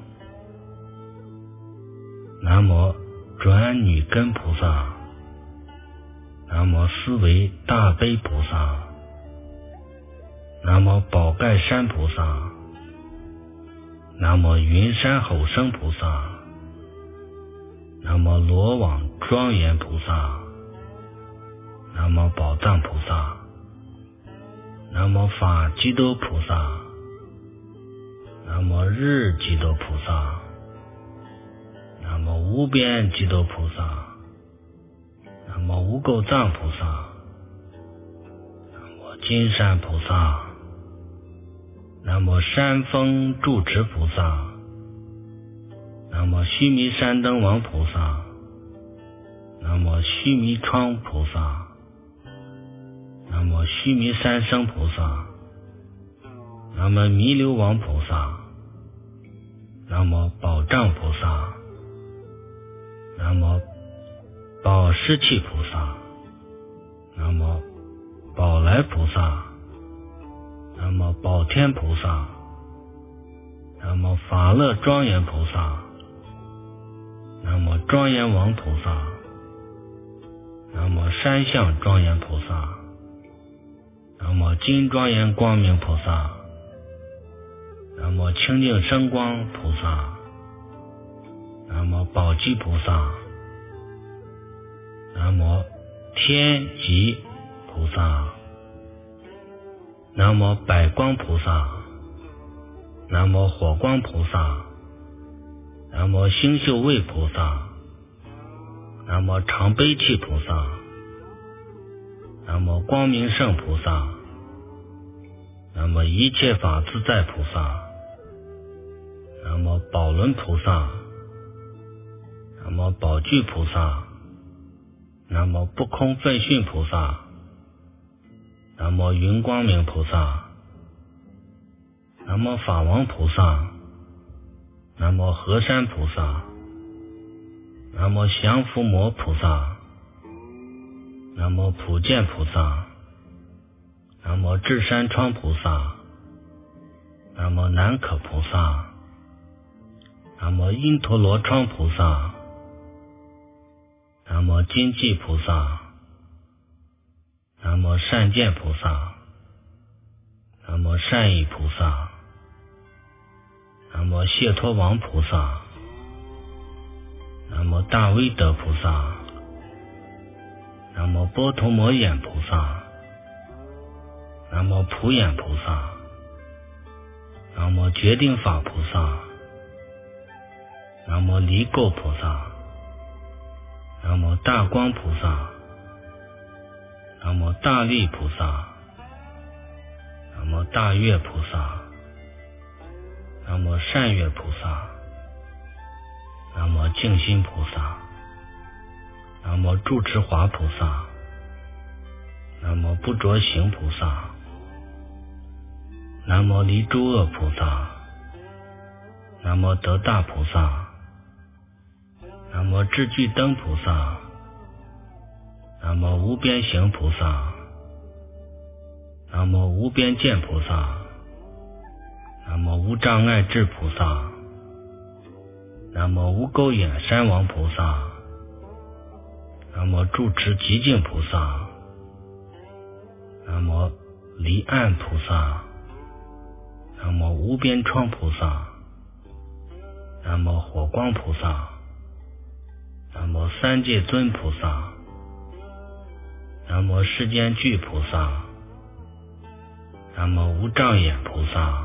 南无转女根菩萨，南无思维大悲菩萨，南无宝盖山菩萨，南无云山吼声菩萨，南无罗网庄严菩萨，南无宝藏菩萨，南无法基多菩萨，南无日基多菩萨，南无无边基多菩萨，南无无垢藏菩萨，南无金山菩萨，南无山峰住持菩萨，南无须弥山灯王菩萨，南无须弥窗菩萨，南无须弥山生菩萨，南无弥留王菩萨，南无宝藏菩萨，南无宝施器菩萨，南无宝来菩萨，南无宝天菩萨，南无法乐庄严菩萨，南无庄严王菩萨，南无山相庄严菩萨，南无金庄严光明菩萨，南无清净生光菩萨，南无宝积菩萨，南无天极菩萨，南无百光菩萨，南无火光菩萨，南无星宿卫菩萨，南无常悲泣菩萨，南无光明圣菩萨，南无一切法自在菩萨，南无宝轮菩萨，南无宝具菩萨，南无不空分训菩萨，南无云光明菩萨，南无法王菩萨，南无河山菩萨，南无降伏魔菩萨，南无普见菩萨，南无智山窗菩萨，南无南可菩萨，南无因陀罗窗菩萨，南无金济菩萨，南无善见菩萨，南无善意菩萨，南无谢脱王菩萨，南无大威德菩萨，南无波头摩眼菩萨，南无普眼菩萨，南无决定法菩萨，南无离垢菩萨， 南无大光菩萨，南无大力菩萨，南无大乐菩萨，南无善乐菩萨，南无净心菩萨，南无住持华菩萨，南无不着行菩萨，南无离诸恶菩萨，南无得大菩萨，南无智具灯菩萨，南无无边行菩萨，南无无边见菩萨，南无无障碍智菩萨，南无无垢眼山王菩萨，南无住持极静菩萨，南无离岸菩萨，南无无边窗菩萨，南无火光菩萨，南无三界尊菩萨，南无世间具菩萨，南无无障眼菩萨，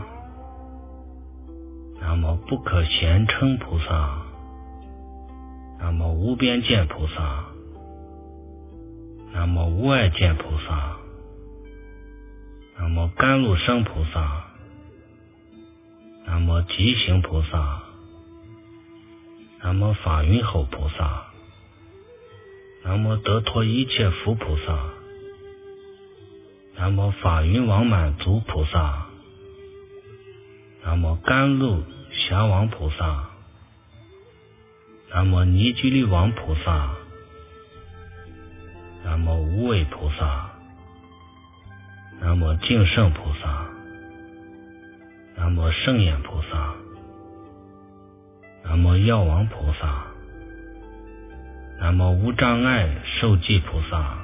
南无不可咸称菩萨，南无无边见菩萨，南无无碍见菩萨，南无甘露生菩萨，南无极行菩萨，南无法云吼菩萨，南无得脱一切福菩萨，南无法云王满足菩萨，南无甘露降王菩萨，南无尼居利王菩萨，南无无畏菩萨，南无净圣菩萨，南无圣眼菩萨，南无药王菩萨，南无无障碍受记菩萨，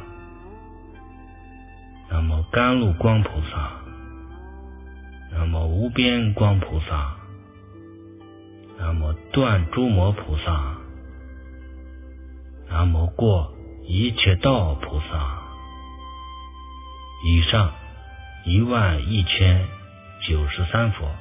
南无甘露光菩萨，南无无边光菩萨，南无断诸魔菩萨，南无过一切道菩萨。以上一万一千九十三佛。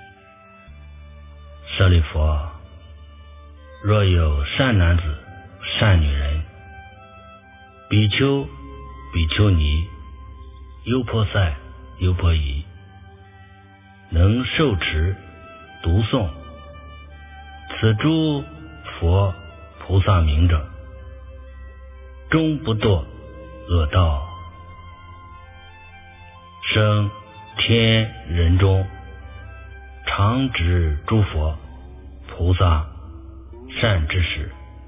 舍利弗，若有善男子善女人，比丘比丘尼，优婆塞优婆夷，能受持读诵此诸佛菩萨名者，终不堕恶道，生天人中，常值诸佛菩萨善知识，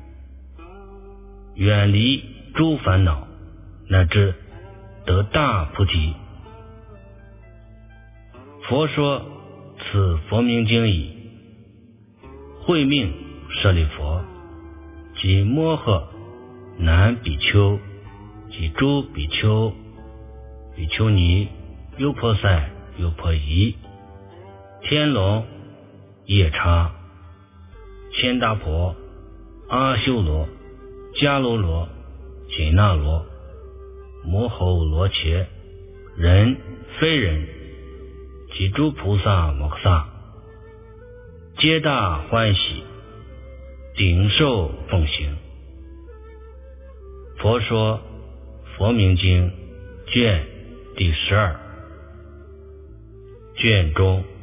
远离诸烦恼，乃至得大菩提。佛说此佛名经已，会命舍利弗及摩诃男比丘及诸比丘比丘尼、优婆塞、优婆夷、天龙、夜叉、千达婆、阿修罗、迦楼罗、紧那罗、摩吼罗伽、人非人及诸菩萨摩诃萨，皆大欢喜，顶受奉行。佛说佛名经卷第十二，卷中